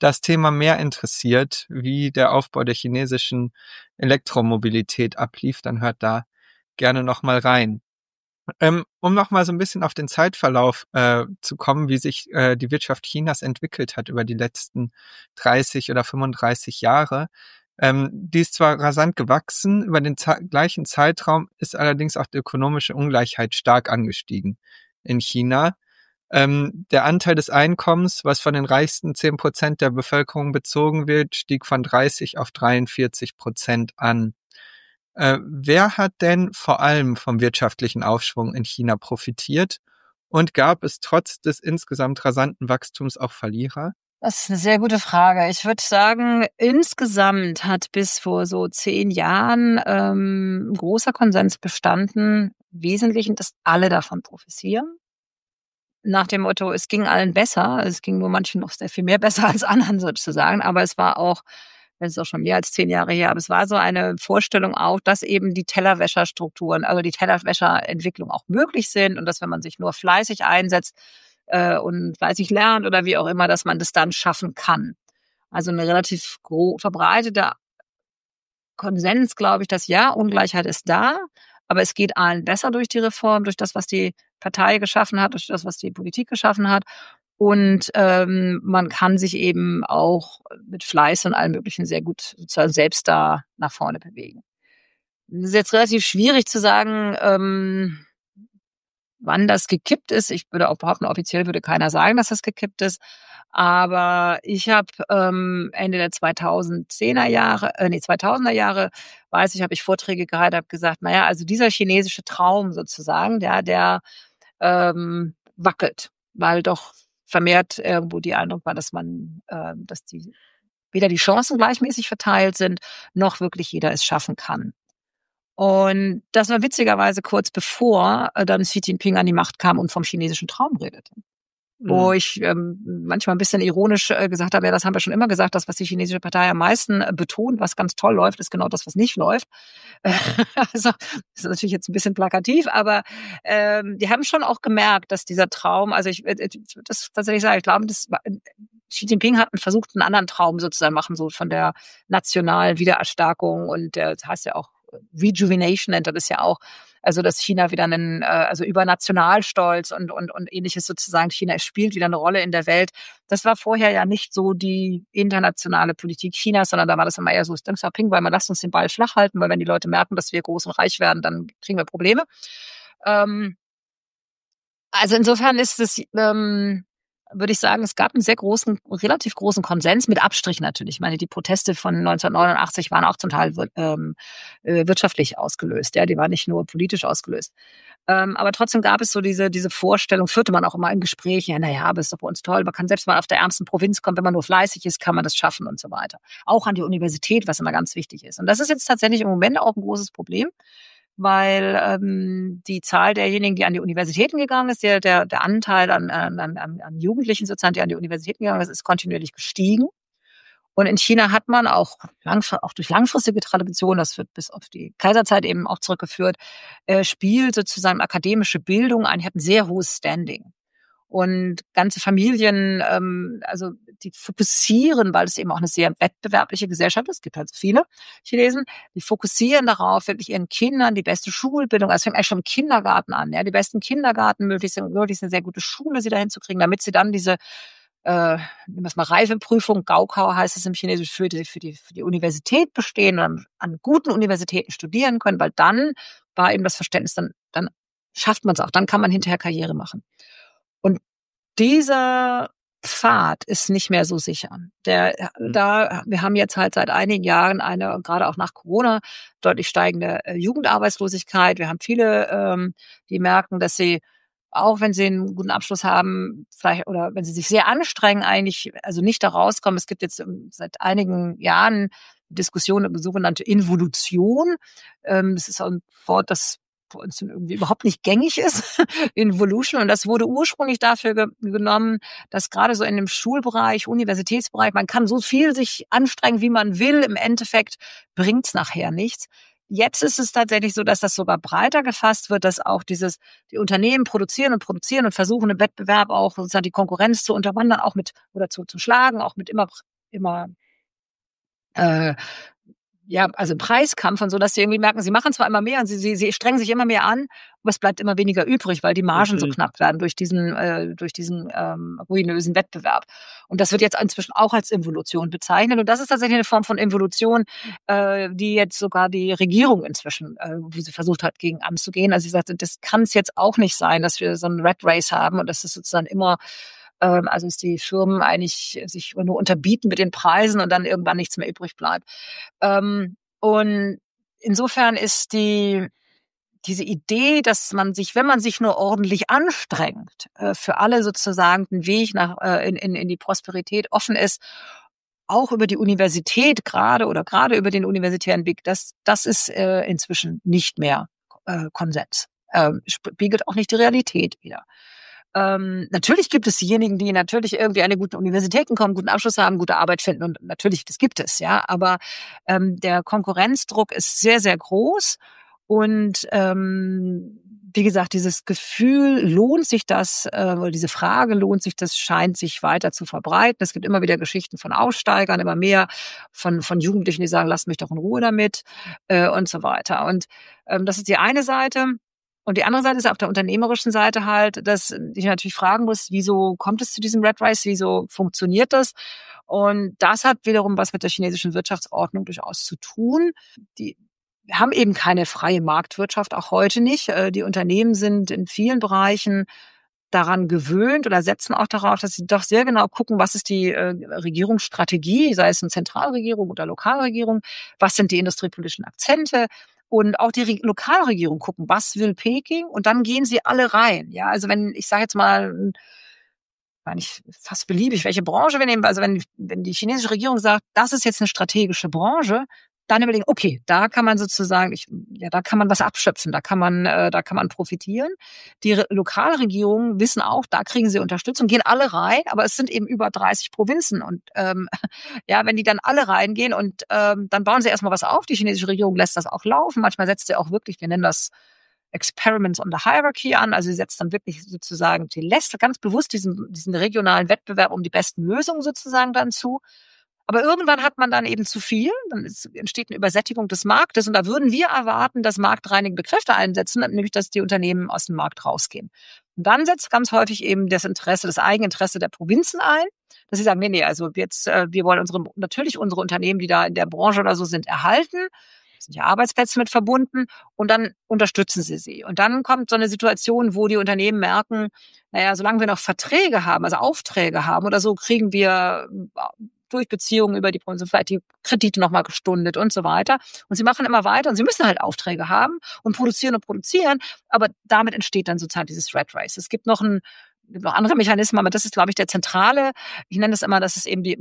das Thema mehr interessiert, wie der Aufbau der chinesischen Elektromobilität ablief, dann hört da gerne nochmal rein. Ähm, um nochmal so ein bisschen auf den Zeitverlauf äh, zu kommen, wie sich äh, die Wirtschaft Chinas entwickelt hat über die letzten dreißig oder fünfunddreißig Jahre. Ähm, die ist zwar rasant gewachsen, über den za- gleichen Zeitraum ist allerdings auch die ökonomische Ungleichheit stark angestiegen in China. Ähm, der Anteil des Einkommens, was von den reichsten zehn Prozent der Bevölkerung bezogen wird, stieg von dreißig auf dreiundvierzig Prozent an. Äh, wer hat denn vor allem vom wirtschaftlichen Aufschwung in China profitiert? Und gab es trotz des insgesamt rasanten Wachstums auch Verlierer? Das ist eine sehr gute Frage. Ich würde sagen, insgesamt hat bis vor so zehn Jahren ähm, ein großer Konsens bestanden, im Wesentlichen, dass alle davon profitieren. Nach dem Motto, es ging allen besser. Es ging nur manchen noch sehr viel mehr besser als anderen sozusagen. Aber es war auch, das ist auch schon mehr als zehn Jahre her, aber es war so eine Vorstellung auch, dass eben die Tellerwäscherstrukturen, also die Tellerwäscherentwicklung auch möglich sind und dass, wenn man sich nur fleißig einsetzt äh, und fleißig lernt oder wie auch immer, dass man das dann schaffen kann. Also eine relativ gro- verbreitete Konsens, glaube ich, dass ja, Ungleichheit ist da, aber es geht allen besser durch die Reform, durch das, was die Partei geschaffen hat, durch das, was die Politik geschaffen hat. Und ähm, man kann sich eben auch mit Fleiß und allem Möglichen sehr gut sozusagen selbst da nach vorne bewegen. Es ist jetzt relativ schwierig zu sagen, ähm, wann das gekippt ist. Ich würde auch behaupten, offiziell würde keiner sagen, dass das gekippt ist. Aber ich habe ähm, Ende der zweitausendzehner Jahre, äh, nee, zweitausender Jahre, weiß ich, habe ich Vorträge gehalten, habe gesagt, naja, also dieser chinesische Traum sozusagen, der, der ähm, wackelt, weil doch vermehrt irgendwo die Eindruck war, dass man, äh, dass die weder die Chancen gleichmäßig verteilt sind, noch wirklich jeder es schaffen kann. Und das war witzigerweise kurz bevor äh, dann Xi Jinping an die Macht kam und vom chinesischen Traum redete. Wo Mhm. ich ähm, manchmal ein bisschen ironisch äh, gesagt habe, ja, das haben wir schon immer gesagt, das, was die chinesische Partei am meisten äh, betont, was ganz toll läuft, ist genau das, was nicht läuft. Also, das ist natürlich jetzt ein bisschen plakativ, aber ähm, die haben schon auch gemerkt, dass dieser Traum, also ich, äh, ich würde das tatsächlich sagen, ich glaube, das war, Xi Jinping hat versucht, einen anderen Traum sozusagen machen, so von der nationalen Wiedererstarkung und der das heißt ja auch Rejuvenation nennt er das ja auch. Also, dass China wieder einen, äh, also über Nationalstolz und, und, und ähnliches sozusagen, China spielt wieder eine Rolle in der Welt. Das war vorher ja nicht so die internationale Politik Chinas, sondern da war das immer eher so, Deng Xiaoping, weil man lasst uns den Ball flach halten, weil wenn die Leute merken, dass wir groß und reich werden, dann kriegen wir Probleme. Ähm, also insofern ist es, ähm, würde ich sagen, es gab einen sehr großen, relativ großen Konsens, mit Abstrichen natürlich. Ich meine, die Proteste von neunzehnhundertneunundachtzig waren auch zum Teil ähm, äh, wirtschaftlich ausgelöst. Ja, die waren nicht nur politisch ausgelöst. Ähm, aber trotzdem gab es so diese, diese Vorstellung, führte man auch immer in Gesprächen, ja, naja, aber ist doch bei uns toll, man kann selbst mal auf der ärmsten Provinz kommen, wenn man nur fleißig ist, kann man das schaffen und so weiter. Auch an die Universität, was immer ganz wichtig ist. Und das ist jetzt tatsächlich im Moment auch ein großes Problem, weil ähm, die Zahl derjenigen, die an die Universitäten gegangen ist, der, der, der Anteil an, an, an, an Jugendlichen sozusagen, die an die Universitäten gegangen ist, ist kontinuierlich gestiegen. Und in China hat man auch, langfr- auch durch langfristige Tradition, das wird bis auf die Kaiserzeit eben auch zurückgeführt, äh, spielt sozusagen akademische Bildung ein, hat ein sehr hohes Standing. Und ganze Familien, ähm, also die fokussieren, weil es eben auch eine sehr wettbewerbliche Gesellschaft ist, es gibt halt so viele Chinesen, die fokussieren darauf, wirklich ihren Kindern die beste Schulbildung, also es fängt eigentlich schon im Kindergarten an, ja, die besten Kindergarten, möglichst, möglichst eine sehr gute Schule sie dahin zu kriegen, damit sie dann diese äh, nehmen wir es mal Reifeprüfung, Gaokao heißt es im Chinesischen, für die, für die, für die Universität bestehen und an, an guten Universitäten studieren können, weil dann war eben das Verständnis, dann, dann schafft man es auch, dann kann man hinterher Karriere machen. Und dieser Pfad ist nicht mehr so sicher. Der, da, wir haben jetzt halt seit einigen Jahren eine, gerade auch nach Corona, deutlich steigende äh, Jugendarbeitslosigkeit. Wir haben viele, ähm, die merken, dass sie, auch wenn sie einen guten Abschluss haben, vielleicht, oder wenn sie sich sehr anstrengen, eigentlich, also nicht da rauskommen. Es gibt jetzt ähm, seit einigen Jahren Diskussionen über sogenannte Involution. Ähm, das ist auch ein Wort, das bei uns irgendwie überhaupt nicht gängig ist, Involution. Und das wurde ursprünglich dafür ge- genommen, dass gerade so in dem Schulbereich, Universitätsbereich, man kann so viel sich anstrengen, wie man will. Im Endeffekt bringt's nachher nichts. Jetzt ist es tatsächlich so, dass das sogar breiter gefasst wird, dass auch dieses, die Unternehmen produzieren und produzieren und versuchen im Wettbewerb auch sozusagen die Konkurrenz zu unterwandern, auch mit, oder zu, zu schlagen, auch mit immer immer äh, ja, also Preiskampf und so, dass sie irgendwie merken, sie machen zwar immer mehr und sie, sie, sie strengen sich immer mehr an, aber es bleibt immer weniger übrig, weil die Margen so Mhm. knapp werden durch diesen, äh, durch diesen ähm, ruinösen Wettbewerb. Und das wird jetzt inzwischen auch als Involution bezeichnet. Und das ist tatsächlich eine Form von Involution, äh, die jetzt sogar die Regierung inzwischen, äh, wie sie versucht hat, gegen anzugehen. Also sie sagte, das kann es jetzt auch nicht sein, dass wir so ein Red Race haben und das ist sozusagen immer ähm, also dass die Firmen eigentlich sich nur unterbieten mit den Preisen und dann irgendwann nichts mehr übrig bleibt. Ähm, und insofern ist die diese Idee, dass man sich, wenn man sich nur ordentlich anstrengt, äh, für alle sozusagen den Weg nach äh, in, in, in die Prosperität offen ist, auch über die Universität gerade oder gerade über den universitären Weg, das, das ist äh, inzwischen nicht mehr äh, Konsens. Ähm, spiegelt auch nicht die Realität wider. Ähm, natürlich gibt es diejenigen, die natürlich irgendwie an eine gute Universitäten kommen, guten Abschluss haben, gute Arbeit finden und natürlich, das gibt es, ja. Aber ähm, der Konkurrenzdruck ist sehr, sehr groß und ähm, wie gesagt, dieses Gefühl, lohnt sich das, äh, oder diese Frage, lohnt sich das, scheint sich weiter zu verbreiten. Es gibt immer wieder Geschichten von Aussteigern, immer mehr von, von Jugendlichen, die sagen, lasst mich doch in Ruhe damit äh, und so weiter. Und ähm, das ist die eine Seite. Und die andere Seite ist auf der unternehmerischen Seite halt, dass ich natürlich fragen muss, wieso kommt es zu diesem Red Race, wieso funktioniert das? Und das hat wiederum was mit der chinesischen Wirtschaftsordnung durchaus zu tun. Die Wir haben eben keine freie Marktwirtschaft, auch heute nicht. Die Unternehmen sind in vielen Bereichen daran gewöhnt oder setzen auch darauf, dass sie doch sehr genau gucken, was ist die äh, Regierungsstrategie, sei es eine Zentralregierung oder Lokalregierung, was sind die industriepolitischen Akzente und auch die Re- Lokalregierung gucken, was will Peking und dann gehen sie alle rein. Ja, also wenn, ich sage jetzt mal, war nicht fast beliebig, welche Branche wir nehmen, also wenn, wenn die chinesische Regierung sagt, das ist jetzt eine strategische Branche, dann überlegen, okay, da kann man sozusagen, ich, ja, da kann man was abschöpfen, da kann man, äh, da kann man profitieren. Die Re- Lokalregierungen wissen auch, da kriegen sie Unterstützung, gehen alle rein, aber es sind eben über dreißig Provinzen und ähm, ja, wenn die dann alle reingehen und ähm, dann bauen sie erstmal was auf, die chinesische Regierung lässt das auch laufen, manchmal setzt sie auch wirklich, wir nennen das Experiments on the Hierarchy an, also sie setzt dann wirklich sozusagen, sie lässt ganz bewusst diesen, diesen regionalen Wettbewerb um die besten Lösungen sozusagen dann zu. Aber irgendwann hat man dann eben zu viel, dann ist, entsteht eine Übersättigung des Marktes und da würden wir erwarten, dass marktreinigende Kräfte einsetzen, nämlich dass die Unternehmen aus dem Markt rausgehen. Und dann setzt ganz häufig eben das Interesse, das Eigeninteresse der Provinzen ein, dass sie sagen, nee, nee, also jetzt, äh, wir wollen unsere, natürlich unsere Unternehmen, die da in der Branche oder so sind, erhalten. Es sind ja Arbeitsplätze mit verbunden und dann unterstützen sie sie. Und dann kommt so eine Situation, wo die Unternehmen merken, naja, solange wir noch Verträge haben, also Aufträge haben oder so, kriegen wir durch Beziehungen über die Provinzen vielleicht die Kredite nochmal gestundet und so weiter. Und sie machen immer weiter und sie müssen halt Aufträge haben und produzieren und produzieren. Aber damit entsteht dann sozusagen dieses Red Race. Es gibt noch ein noch andere Mechanismen, aber das ist, glaube ich, der zentrale. Ich nenne es immer, dass es eben die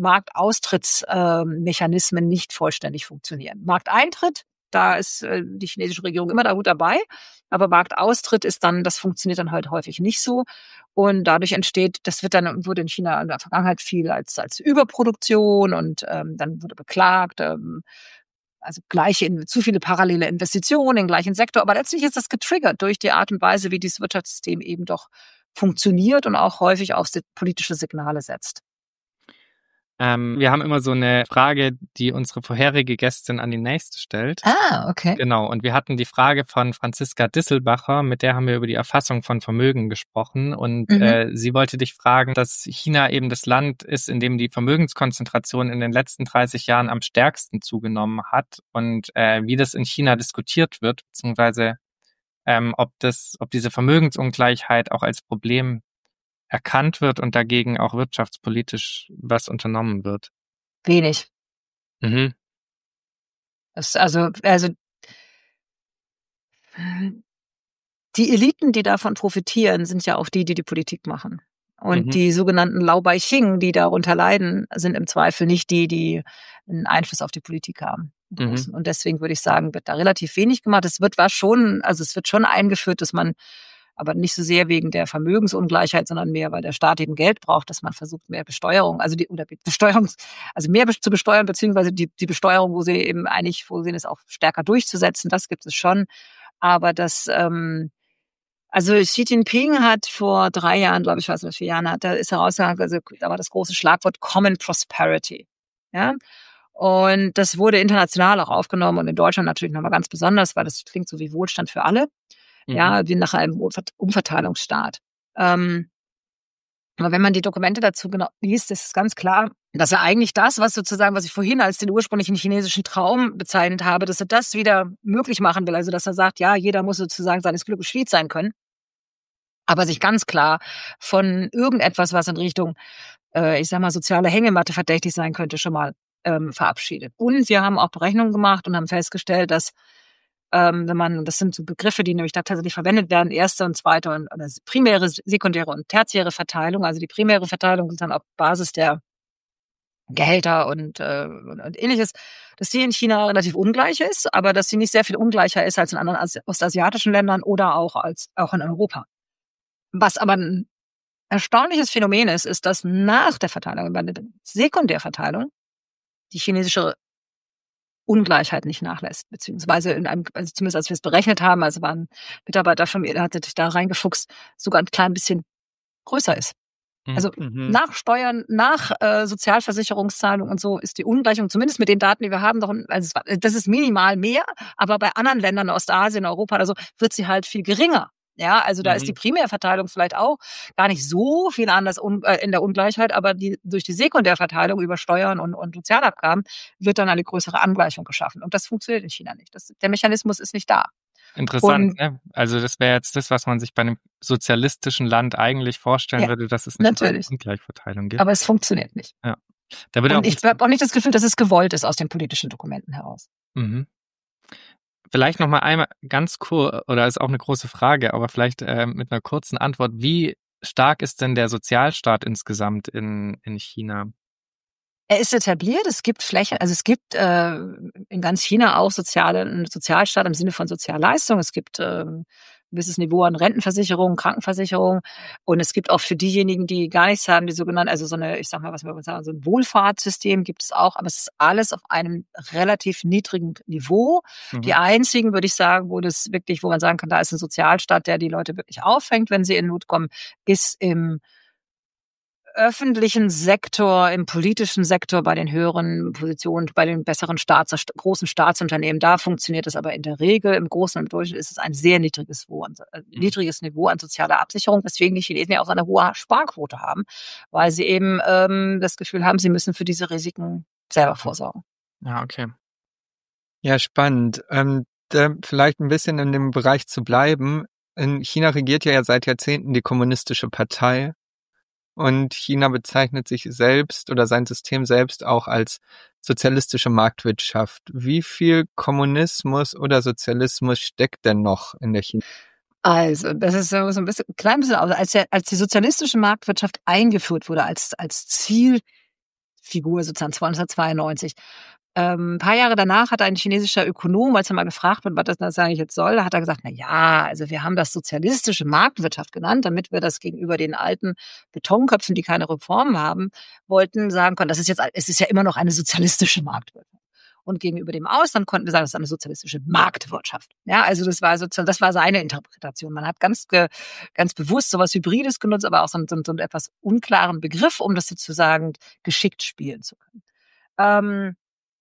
Marktaustrittsmechanismen nicht vollständig funktionieren. Markteintritt, da ist äh, die chinesische Regierung immer da gut dabei, aber Marktaustritt ist dann, das funktioniert dann halt häufig nicht so. Und dadurch entsteht, das wird dann, wurde in China in der Vergangenheit viel als, als Überproduktion und ähm, dann wurde beklagt, ähm, also gleiche, zu viele parallele Investitionen im gleichen Sektor. Aber letztlich ist das getriggert durch die Art und Weise, wie dieses Wirtschaftssystem eben doch funktioniert und auch häufig auf politische Signale setzt. Ähm, wir haben immer so eine Frage, die unsere vorherige Gästin an die nächste stellt. Ah, okay. Genau, und wir hatten die Frage von Franziska Disselbacher, mit der haben wir über die Erfassung von Vermögen gesprochen und mhm. äh, sie wollte dich fragen, dass China eben das Land ist, in dem die Vermögenskonzentration in den letzten dreißig Jahren am stärksten zugenommen hat und äh, wie das in China diskutiert wird, beziehungsweise ähm, ob das, ob diese Vermögensungleichheit auch als Problem erkannt wird und dagegen auch wirtschaftspolitisch was unternommen wird. Wenig. Mhm. Das, also, also die Eliten, die davon profitieren, sind ja auch die, die die Politik machen. Und mhm. die sogenannten Laobaixing, die darunter leiden, sind im Zweifel nicht die, die einen Einfluss auf die Politik haben. Mhm. Und deswegen würde ich sagen, wird da relativ wenig gemacht. Es wird was schon, also es wird schon eingeführt, dass man aber nicht so sehr wegen der Vermögensungleichheit, sondern mehr, weil der Staat eben Geld braucht, dass man versucht, mehr Besteuerung, also die, oder Besteuerung, also mehr zu besteuern, beziehungsweise die, die Besteuerung, wo sie eben eigentlich vorsehen ist, auch stärker durchzusetzen, das gibt es schon. Aber das, ähm, also Xi Jinping hat vor drei Jahren, glaube ich, weiß nicht, vier Jahren, hat, da ist herausgegangen, also da war das große Schlagwort Common Prosperity. Ja. Und das wurde international auch aufgenommen und in Deutschland natürlich nochmal ganz besonders, weil das klingt so wie Wohlstand für alle. Mhm. Ja, wie nach einem Umverteilungsstaat. Ähm, aber wenn man die Dokumente dazu genau liest, ist es ganz klar, dass er eigentlich das, was sozusagen, was ich vorhin als den ursprünglichen chinesischen Traum bezeichnet habe, dass er das wieder möglich machen will. Also, dass er sagt, ja, jeder muss sozusagen seines Glückes Schmied sein können, aber sich ganz klar von irgendetwas, was in Richtung, äh, ich sag mal, soziale Hängematte verdächtig sein könnte, schon mal ähm, verabschiedet. Und wir haben auch Berechnungen gemacht und haben festgestellt, dass ähm, wenn man, das sind so Begriffe, die nämlich da tatsächlich verwendet werden, erste und zweite und oder primäre, sekundäre und tertiäre Verteilung. Also die primäre Verteilung ist dann auf Basis der Gehälter und, äh, und, und ähnliches, dass die in China relativ ungleich ist, aber dass sie nicht sehr viel ungleicher ist als in anderen Asi- ostasiatischen Ländern oder auch als auch in Europa. Was aber ein erstaunliches Phänomen ist, ist, dass nach der Verteilung, bei der Sekundärverteilung, die chinesische Ungleichheit nicht nachlässt, beziehungsweise in einem, also zumindest als wir es berechnet haben, also war ein Mitarbeiter von mir, der hatte sich da reingefuchst, sogar ein klein bisschen größer ist. Also Mhm. nach Steuern, nach äh, Sozialversicherungszahlung und so ist die Ungleichung, zumindest mit den Daten, die wir haben, doch, also es war, das ist minimal mehr, aber bei anderen Ländern, Ostasien, Europa, also wird sie halt viel geringer. Ja, also da ist die Mhm. Primärverteilung vielleicht auch gar nicht so viel anders un, äh, in der Ungleichheit, aber die, durch die Sekundärverteilung über Steuern und, und Sozialabgaben wird dann eine größere Angleichung geschaffen. Und das funktioniert in China nicht. Das, der Mechanismus ist nicht da. Interessant, Und ne? Also das wäre jetzt das, was man sich bei einem sozialistischen Land eigentlich vorstellen ja, würde, dass es nicht so eine natürlich. Ungleichverteilung gibt. Aber es funktioniert nicht. Ja. Da würde Und auch ich habe auch nicht das Gefühl, dass es gewollt ist aus den politischen Dokumenten heraus. Mhm. Vielleicht noch mal einmal ganz kurz, oder ist auch eine große Frage, aber vielleicht äh, mit einer kurzen Antwort. Wie stark ist denn der Sozialstaat insgesamt in, in China? Er ist etabliert, es gibt Flächen, also es gibt äh, in ganz China auch soziale, einen Sozialstaat im Sinne von Sozialleistung. Es gibt ähm, ein gewisses Niveau an Rentenversicherung, Krankenversicherung und es gibt auch für diejenigen, die gar nichts haben, die sogenannten, also so eine, ich sag mal, was wir sagen, so ein Wohlfahrtssystem gibt es auch, aber es ist alles auf einem relativ niedrigen Niveau. Mhm. Die einzigen, würde ich sagen, wo das wirklich, wo man sagen kann, da ist ein Sozialstaat, der die Leute wirklich auffängt, wenn sie in Not kommen, ist im öffentlichen Sektor, im politischen Sektor, bei den höheren Positionen, bei den besseren Staats, großen Staatsunternehmen, da funktioniert es aber in der Regel. Im Großen und Durchschnitt ist es ein sehr niedriges Niveau, an, äh, niedriges Niveau an sozialer Absicherung, weswegen die Chinesen ja auch eine hohe Sparquote haben, weil sie eben ähm, das Gefühl haben, sie müssen für diese Risiken selber vorsorgen. Ja, okay. Ja, spannend. Ähm, da vielleicht ein bisschen in dem Bereich zu bleiben. In China regiert ja seit Jahrzehnten die Kommunistische Partei. Und China bezeichnet sich selbst oder sein System selbst auch als sozialistische Marktwirtschaft. Wie viel Kommunismus oder Sozialismus steckt denn noch in der China? Also, das ist so ein bisschen, ein klein bisschen, als, der, als die sozialistische Marktwirtschaft eingeführt wurde, als, als Zielfigur sozusagen neunzehnhundertzweiundneunzig, Ähm, ein paar Jahre danach hat ein chinesischer Ökonom, als er mal gefragt wird, was das, das eigentlich jetzt soll, hat er gesagt, na ja, also wir haben das sozialistische Marktwirtschaft genannt, damit wir das gegenüber den alten Betonköpfen, die keine Reformen haben, wollten sagen können, das ist jetzt, es ist ja immer noch eine sozialistische Marktwirtschaft. Und gegenüber dem Ausland konnten wir sagen, das ist eine sozialistische Marktwirtschaft. Ja, also das war sozusagen, das war seine Interpretation. Man hat ganz, ganz bewusst sowas Hybrides genutzt, aber auch so einen, so einen etwas unklaren Begriff, um das sozusagen geschickt spielen zu können. Ähm,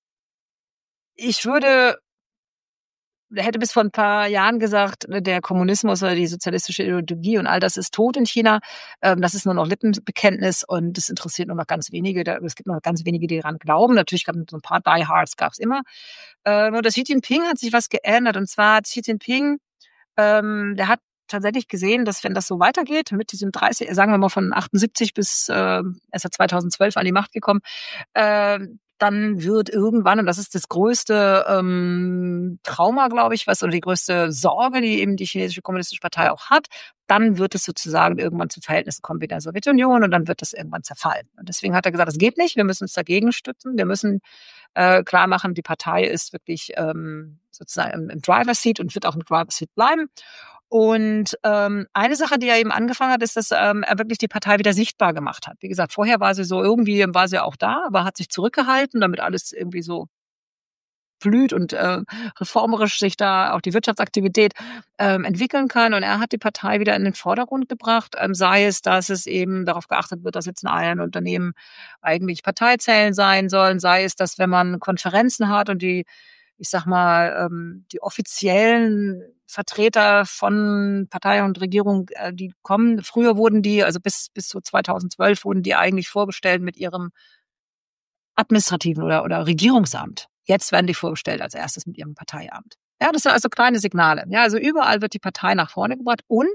Ich würde, hätte bis vor ein paar Jahren gesagt, der Kommunismus oder die sozialistische Ideologie und all das ist tot in China. Das ist nur noch Lippenbekenntnis und das interessiert nur noch ganz wenige. Es gibt nur noch ganz wenige, die daran glauben. Natürlich gab es so ein paar Diehards, gab es immer. Nur das Xi Jinping hat sich was geändert. Und zwar hat Xi Jinping, ähm, der hat tatsächlich gesehen, dass wenn das so weitergeht, mit diesem dreißig, sagen wir mal von achtundsiebzig bis, äh, er ist ja zweitausendzwölf an die Macht gekommen, äh, dann wird irgendwann, und das ist das größte ähm, Trauma, glaube ich, was oder die größte Sorge, die eben die chinesische kommunistische Partei auch hat, dann wird es sozusagen irgendwann zu Verhältnissen kommen wie der Sowjetunion und dann wird das irgendwann zerfallen. Und deswegen hat er gesagt, das geht nicht, wir müssen uns dagegen stützen, wir müssen äh, klar machen, die Partei ist wirklich ähm, sozusagen im, im Driver's Seat und wird auch im Driver's Seat bleiben. Und ähm, eine Sache, die er eben angefangen hat, ist, dass ähm, er wirklich die Partei wieder sichtbar gemacht hat. Wie gesagt, vorher war sie so, irgendwie war sie auch da, aber hat sich zurückgehalten, damit alles irgendwie so blüht und äh, reformerisch sich da auch die Wirtschaftsaktivität ähm, entwickeln kann. Und er hat die Partei wieder in den Vordergrund gebracht, ähm, sei es, dass es eben darauf geachtet wird, dass jetzt in allen Unternehmen eigentlich Parteizellen sein sollen, sei es, dass wenn man Konferenzen hat und die, ich sag mal, ähm, die offiziellen Vertreter von Partei und Regierung, äh, die kommen, früher wurden die, also bis bis so zweitausendzwölf wurden die eigentlich vorgestellt mit ihrem administrativen oder, oder Regierungsamt. Jetzt werden die vorgestellt als erstes mit ihrem Parteiamt. Ja, das sind also kleine Signale. Ja, also überall wird die Partei nach vorne gebracht und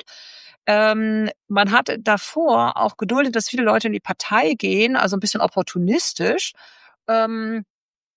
ähm, man hat davor auch geduldet, dass viele Leute in die Partei gehen, also ein bisschen opportunistisch, ähm,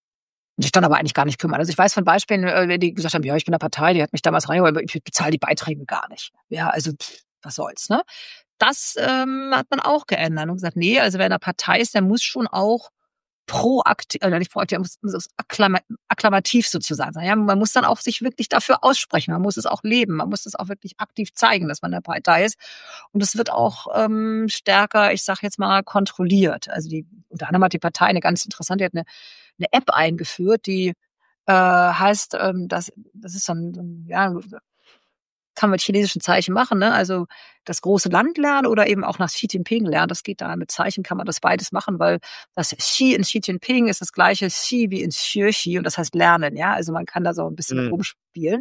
sich dann aber eigentlich gar nicht kümmern. Also ich weiß von Beispielen, äh, die gesagt haben, ja, ich bin in der Partei, die hat mich damals reingeholt, aber ich bezahle die Beiträge gar nicht. Ja, also pff, was soll's, ne? Das ähm, hat man auch geändert und gesagt, nee, also wer in der Partei ist, der muss schon auch proaktiv, oder nicht proaktiv, muss, muss akklama, akklamativ sozusagen sein. Ja, man muss dann auch sich wirklich dafür aussprechen. Man muss es auch leben. Man muss es auch wirklich aktiv zeigen, dass man in der Partei ist. Und es wird auch ähm, stärker, ich sage jetzt mal, kontrolliert. Also die, unter anderem hat die Partei eine ganz interessante, die hat eine, eine App eingeführt, die äh, heißt, ähm, das, das ist so ein, so ein ja, kann man mit chinesischen Zeichen machen, ne? Also das große Land lernen oder eben auch nach Xi Jinping lernen. Das geht da mit Zeichen, kann man das beides machen, weil das Xi in Xi Jinping ist das gleiche Xi wie in Xi und das heißt lernen, ja. Also man kann da so ein bisschen Mhm. rumspielen.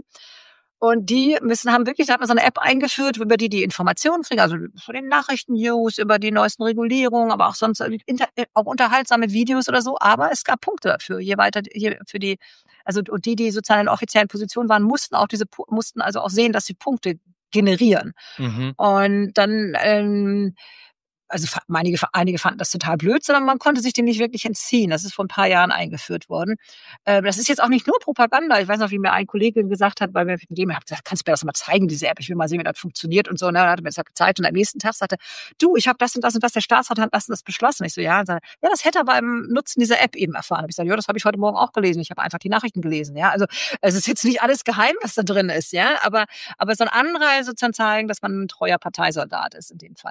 Und die müssen, haben wirklich, da hat man so eine App eingeführt, über die die Informationen kriegen, also von den Nachrichten-News, über die neuesten Regulierungen, aber auch sonst inter, auch unterhaltsame Videos oder so. Aber es gab Punkte dafür. Je weiter, je für die, also und die, die sozusagen in offiziellen Positionen waren, mussten auch diese, mussten also auch sehen, dass sie Punkte generieren. Mhm. Und dann, ähm, also einige, einige fanden das total blöd, sondern man konnte sich dem nicht wirklich entziehen. Das ist vor ein paar Jahren eingeführt worden. Äh, das ist jetzt auch nicht nur Propaganda. Ich weiß noch, wie mir ein Kollege gesagt hat, weil wir mit dem, ich habe gesagt, kannst du mir das mal zeigen, diese App? Ich will mal sehen, wie das funktioniert und so. Und dann hat er mir das gezeigt und am nächsten Tag sagte, du, ich habe das und das und das, der Staatsrat hat das und das beschlossen. Ich so, ja, und sagte, ja, das hätte er beim Nutzen dieser App eben erfahren. Hab ich gesagt, ja, das habe ich heute Morgen auch gelesen. Ich habe einfach die Nachrichten gelesen. Ja, also es ist jetzt nicht alles geheim, was da drin ist, ja, aber aber so ein Anreiz sozusagen zeigen, dass man ein treuer Parteisoldat ist in dem Fall.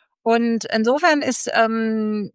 Und insofern ist ähm,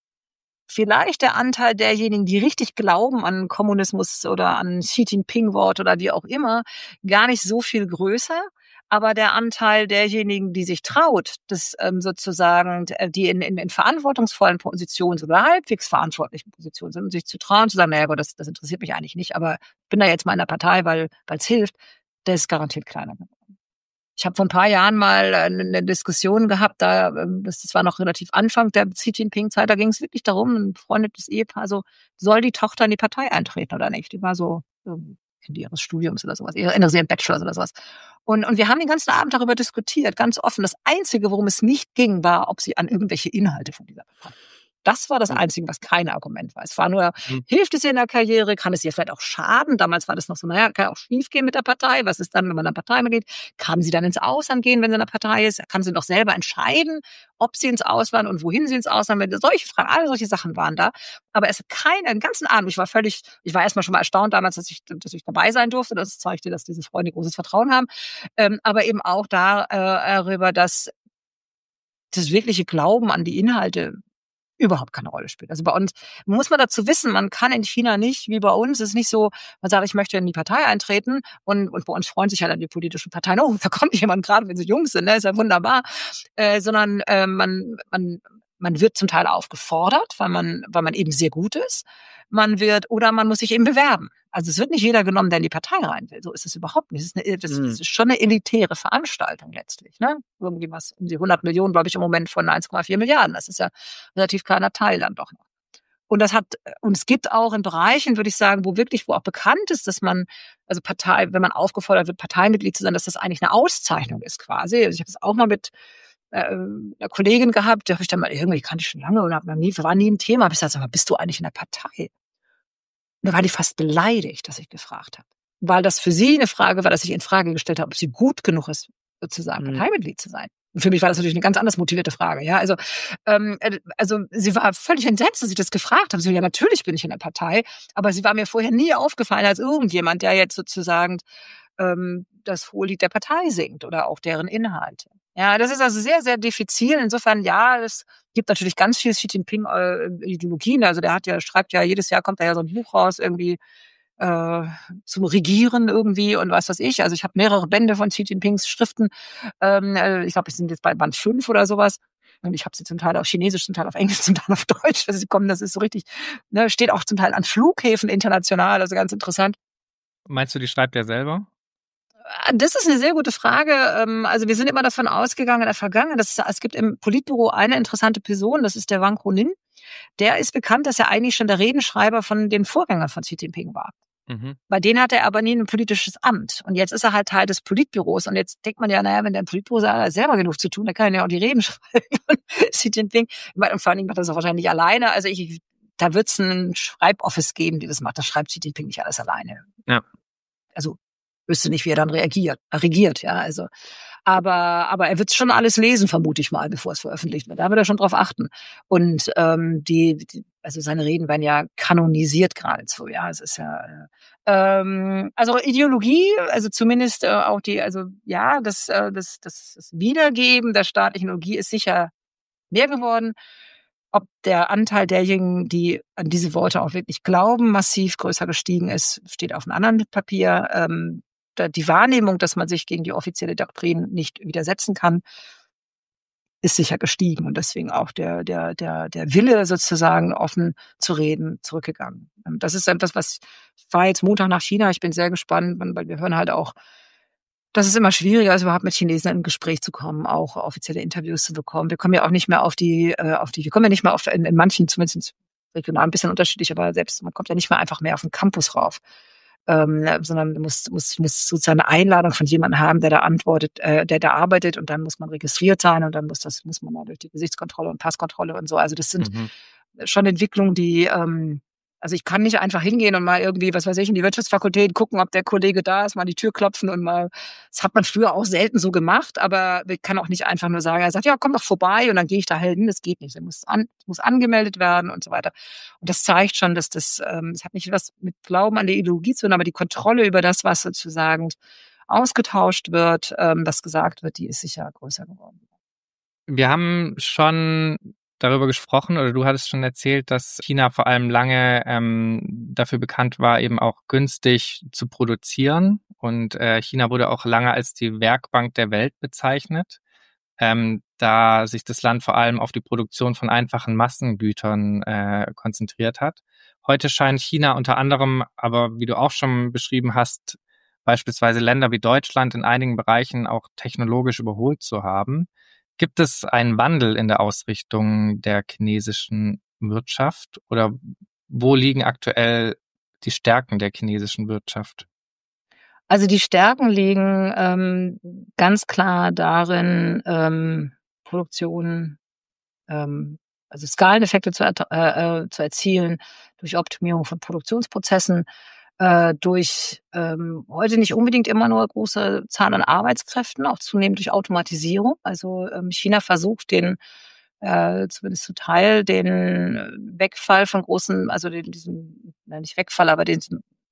vielleicht der Anteil derjenigen, die richtig glauben an Kommunismus oder an Xi Jinping-Wort oder wie auch immer, gar nicht so viel größer. Aber der Anteil derjenigen, die sich traut, das ähm, sozusagen, die in, in, in verantwortungsvollen Positionen sind oder halbwegs verantwortlichen Positionen sind, und sich zu trauen, zu sagen, naja Gott, das, das interessiert mich eigentlich nicht, aber ich bin da jetzt mal in der Partei, weil es hilft, der ist garantiert kleiner geworden. Ich habe vor ein paar Jahren mal eine Diskussion gehabt, da das war noch relativ Anfang der Xi Jinping-Zeit, da ging es wirklich darum, ein befreundetes Ehepaar, so soll die Tochter in die Partei eintreten oder nicht? Die war so Ende ihres Studiums oder sowas, Ende ihres Bachelors oder sowas. Und, und wir haben den ganzen Abend darüber diskutiert, ganz offen. Das Einzige, worum es nicht ging, war, ob sie an irgendwelche Inhalte von dieser Partei. Das war das Einzige, was kein Argument war. Es war nur, mhm. hilft es ihr in der Karriere? Kann es ihr vielleicht auch schaden? Damals war das noch so, naja, kann auch schief gehen mit der Partei. Was ist dann, wenn man in der Partei geht? Kann sie dann ins Ausland gehen, wenn sie in der Partei ist? Kann sie doch selber entscheiden, ob sie ins Ausland und wohin sie ins Ausland will? Solche Fragen, alle solche Sachen waren da. Aber es hat keinen, den ganzen Abend, ich war völlig, ich war erstmal schon mal erstaunt damals, dass ich, dass ich dabei sein durfte. Das zeigte, dass diese Freunde großes Vertrauen haben. Ähm, aber eben auch da, äh, darüber, dass das wirkliche Glauben an die Inhalte überhaupt keine Rolle spielt. Also bei uns muss man dazu wissen, man kann in China nicht, wie bei uns, es ist nicht so, man sagt, ich möchte in die Partei eintreten und, und bei uns freuen sich halt an die politischen Parteien, oh, da kommt jemand gerade, wenn sie jung sind, ne, ist ja wunderbar, äh, sondern äh, man, man, man wird zum Teil aufgefordert, weil man, weil man eben sehr gut ist, man wird, oder man muss sich eben bewerben. Also es wird nicht jeder genommen, der in die Partei rein will. So ist es überhaupt nicht. Das ist, eine, das mhm. ist schon eine elitäre Veranstaltung letztlich. Ne? Irgendwie was um die hundert Millionen, glaube ich, im Moment von eins Komma vier Milliarden. Das ist ja relativ kleiner Teil dann doch noch. Und das hat, und es gibt auch in Bereichen, würde ich sagen, wo wirklich, wo auch bekannt ist, dass man, also Partei, wenn man aufgefordert wird, Parteimitglied zu sein, dass das eigentlich eine Auszeichnung ist quasi. Also ich habe das auch mal mit äh, einer Kollegin gehabt, die habe ich dann mal irgendwie, kannte ich schon lange und hab nie, war nie ein Thema. Hab ich gesagt, sag mal, bist du eigentlich in der Partei? Und da war die fast beleidigt, dass ich gefragt habe. Weil das für sie eine Frage war, dass ich in Frage gestellt habe, ob sie gut genug ist, sozusagen mhm. Parteimitglied zu sein. Und für mich war das natürlich eine ganz anders motivierte Frage. Ja, also, ähm, also sie war völlig entsetzt, dass ich das gefragt habe. Sie so, ja, natürlich bin ich in der Partei, aber sie war mir vorher nie aufgefallen als irgendjemand, der jetzt sozusagen ähm, das Hohelied der Partei singt oder auch deren Inhalte. Ja, das ist also sehr, sehr diffizil. Insofern, ja, es gibt natürlich ganz viel Xi Jinping-Ideologien. Also der hat ja, schreibt ja, jedes Jahr kommt da ja so ein Buch raus, irgendwie äh, zum Regieren irgendwie und was weiß ich. Also ich habe mehrere Bände von Xi Jinpings Schriften. Ähm, äh, ich glaube, wir sind jetzt bei Band fünf oder sowas. Und ich habe sie zum Teil auf Chinesisch, zum Teil auf Englisch, zum Teil auf Deutsch. Also sie kommen, das ist so richtig, ne, steht auch zum Teil an Flughäfen international, also ganz interessant. Meinst du, die schreibt er selber? Das ist eine sehr gute Frage. Also wir sind immer davon ausgegangen in der Vergangenheit, dass es, es gibt im Politbüro eine interessante Person, das ist der Wang Quonin. Der ist bekannt, dass er eigentlich schon der Redenschreiber von den Vorgängern von Xi Jinping war. Mhm. Bei denen hat er aber nie ein politisches Amt. Und jetzt ist er halt Teil des Politbüros. Und jetzt denkt man ja, naja, wenn der im Politbüro sagt, er hat selber genug zu tun, dann kann er ja auch die Reden schreiben von Xi Jinping. Und vor allen Dingen macht er das auch wahrscheinlich nicht alleine. Also ich, da wird es ein Schreiboffice geben, die das macht. Das schreibt Xi Jinping nicht alles alleine. Ja. Also wüsste nicht, wie er dann reagiert, regiert, ja, also. Aber, aber er wird schon alles lesen, vermute ich mal, bevor es veröffentlicht wird. Da wird er schon drauf achten. Und, ähm, die, die also seine Reden werden ja kanonisiert geradezu, ja, es ist ja, ähm, also Ideologie, also zumindest äh, auch die, also, ja, das, äh, das, das, das Wiedergeben der staatlichen Ideologie ist sicher mehr geworden. Ob der Anteil derjenigen, die an diese Worte auch wirklich glauben, massiv größer gestiegen ist, steht auf einem anderen Papier. Ähm, die Wahrnehmung, dass man sich gegen die offizielle Doktrin nicht widersetzen kann, ist sicher gestiegen und deswegen auch der, der, der, der Wille sozusagen offen zu reden zurückgegangen. Das ist etwas, was, ich war jetzt Montag nach China, ich bin sehr gespannt, weil wir hören halt auch, dass es immer schwieriger ist, überhaupt mit Chinesen in Gespräch zu kommen, auch offizielle Interviews zu bekommen. Wir kommen ja auch nicht mehr auf die, äh, auf die, wir kommen ja nicht mehr auf, in, in manchen, zumindest regional ein bisschen unterschiedlich, aber selbst, man kommt ja nicht mehr einfach mehr auf den Campus rauf. Ähm, sondern muss, muss, muss sozusagen eine Einladung von jemandem haben, der da antwortet, äh, der da arbeitet und dann muss man registriert sein und dann muss das, muss man mal durch die Gesichtskontrolle und Passkontrolle und so. Also das sind mhm. schon Entwicklungen, die, ähm, also ich kann nicht einfach hingehen und mal irgendwie, was weiß ich, in die Wirtschaftsfakultät gucken, ob der Kollege da ist, mal die Tür klopfen und mal, das hat man früher auch selten so gemacht, aber ich kann auch nicht einfach nur sagen, er sagt, ja, komm doch vorbei und dann gehe ich da hin, das geht nicht, er muss, an, muss angemeldet werden und so weiter. Und das zeigt schon, dass das, ähm, das hat nicht was mit Glauben an die Ideologie zu tun, aber die Kontrolle über das, was sozusagen ausgetauscht wird, ähm, was gesagt wird, die ist sicher größer geworden. Wir haben schon darüber gesprochen, oder du hattest schon erzählt, dass China vor allem lange ähm, dafür bekannt war, eben auch günstig zu produzieren. Und äh, China wurde auch lange als die Werkbank der Welt bezeichnet, ähm, da sich das Land vor allem auf die Produktion von einfachen Massengütern äh, konzentriert hat. Heute scheint China unter anderem, aber wie du auch schon beschrieben hast, beispielsweise Länder wie Deutschland in einigen Bereichen auch technologisch überholt zu haben. Gibt es einen Wandel in der Ausrichtung der chinesischen Wirtschaft oder wo liegen aktuell die Stärken der chinesischen Wirtschaft? Also die Stärken liegen ähm, ganz klar darin, ähm, Produktion, ähm, also Skaleneffekte zu, äh, zu erzielen durch Optimierung von Produktionsprozessen, äh, durch ähm, heute nicht unbedingt immer nur große Zahl an Arbeitskräften, auch zunehmend durch Automatisierung. Also ähm, China versucht den, äh, zumindest zu Teil, den Wegfall von großen, also den, diesen, nein, nicht Wegfall, aber den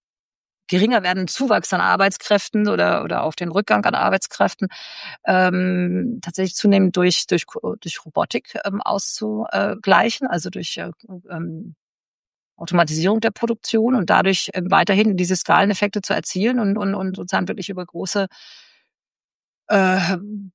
geringer werdenden Zuwachs an Arbeitskräften oder oder auf den Rückgang an Arbeitskräften ähm, tatsächlich zunehmend durch durch durch Robotik ähm, auszugleichen, also durch äh, ähm, Automatisierung der Produktion und dadurch äh, weiterhin diese Skaleneffekte zu erzielen und und und sozusagen wirklich über große äh,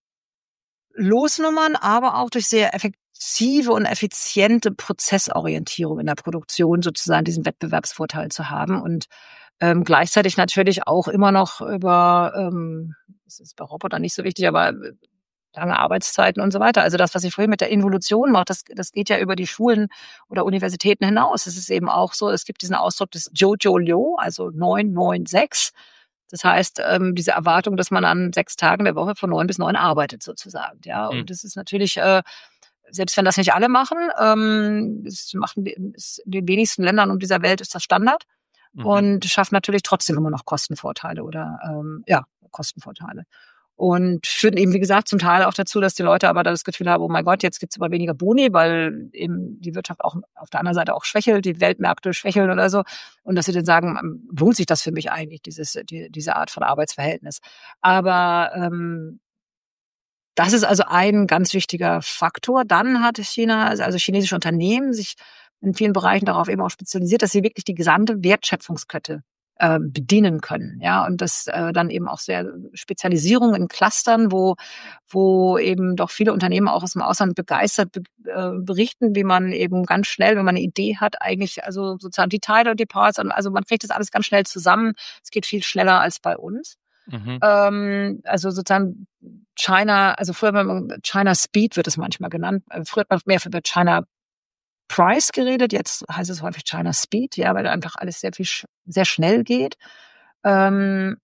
Losnummern, aber auch durch sehr effektive und effiziente Prozessorientierung in der Produktion sozusagen diesen Wettbewerbsvorteil zu haben und ähm, gleichzeitig natürlich auch immer noch über, ähm, das ist bei Robotern nicht so wichtig, aber lange Arbeitszeiten und so weiter. Also das, was ich vorhin mit der Involution mache, das, das geht ja über die Schulen oder Universitäten hinaus. Es ist eben auch so, es gibt diesen Ausdruck des Jojo Liu, also neun neun sechs. Das heißt, ähm, diese Erwartung, dass man an sechs Tagen der Woche von neun bis neun arbeitet sozusagen. Ja, und das ist natürlich, äh, selbst wenn das nicht alle machen, ähm, das machen ist in den wenigsten Ländern um dieser Welt ist das Standard. Mhm. Und schafft natürlich trotzdem immer noch Kostenvorteile oder ähm, ja, Kostenvorteile. Und führt eben, wie gesagt, zum Teil auch dazu, dass die Leute aber das Gefühl haben, oh mein Gott, jetzt gibt's aber weniger Boni, weil eben die Wirtschaft auch auf der anderen Seite auch schwächelt, die Weltmärkte schwächeln oder so. Und dass sie dann sagen, lohnt sich das für mich eigentlich, dieses, die, diese Art von Arbeitsverhältnis. Aber ähm, das ist also ein ganz wichtiger Faktor. Dann hat China, also chinesische Unternehmen, sich in vielen Bereichen darauf eben auch spezialisiert, dass sie wirklich die gesamte Wertschöpfungskette äh, bedienen können. Ja, und das äh, dann eben auch sehr Spezialisierung in Clustern, wo wo eben doch viele Unternehmen auch aus dem Ausland begeistert be äh, berichten, wie man eben ganz schnell, wenn man eine Idee hat, eigentlich also sozusagen die Teile und die Parts, also man kriegt das alles ganz schnell zusammen. Es geht viel schneller als bei uns. Mhm. Ähm, also sozusagen China, also früher hat man China Speed wird es manchmal genannt. Früher hat man mehr über China Price geredet, jetzt heißt es häufig China Speed, ja, weil einfach alles sehr viel sch sehr schnell geht. Ähm,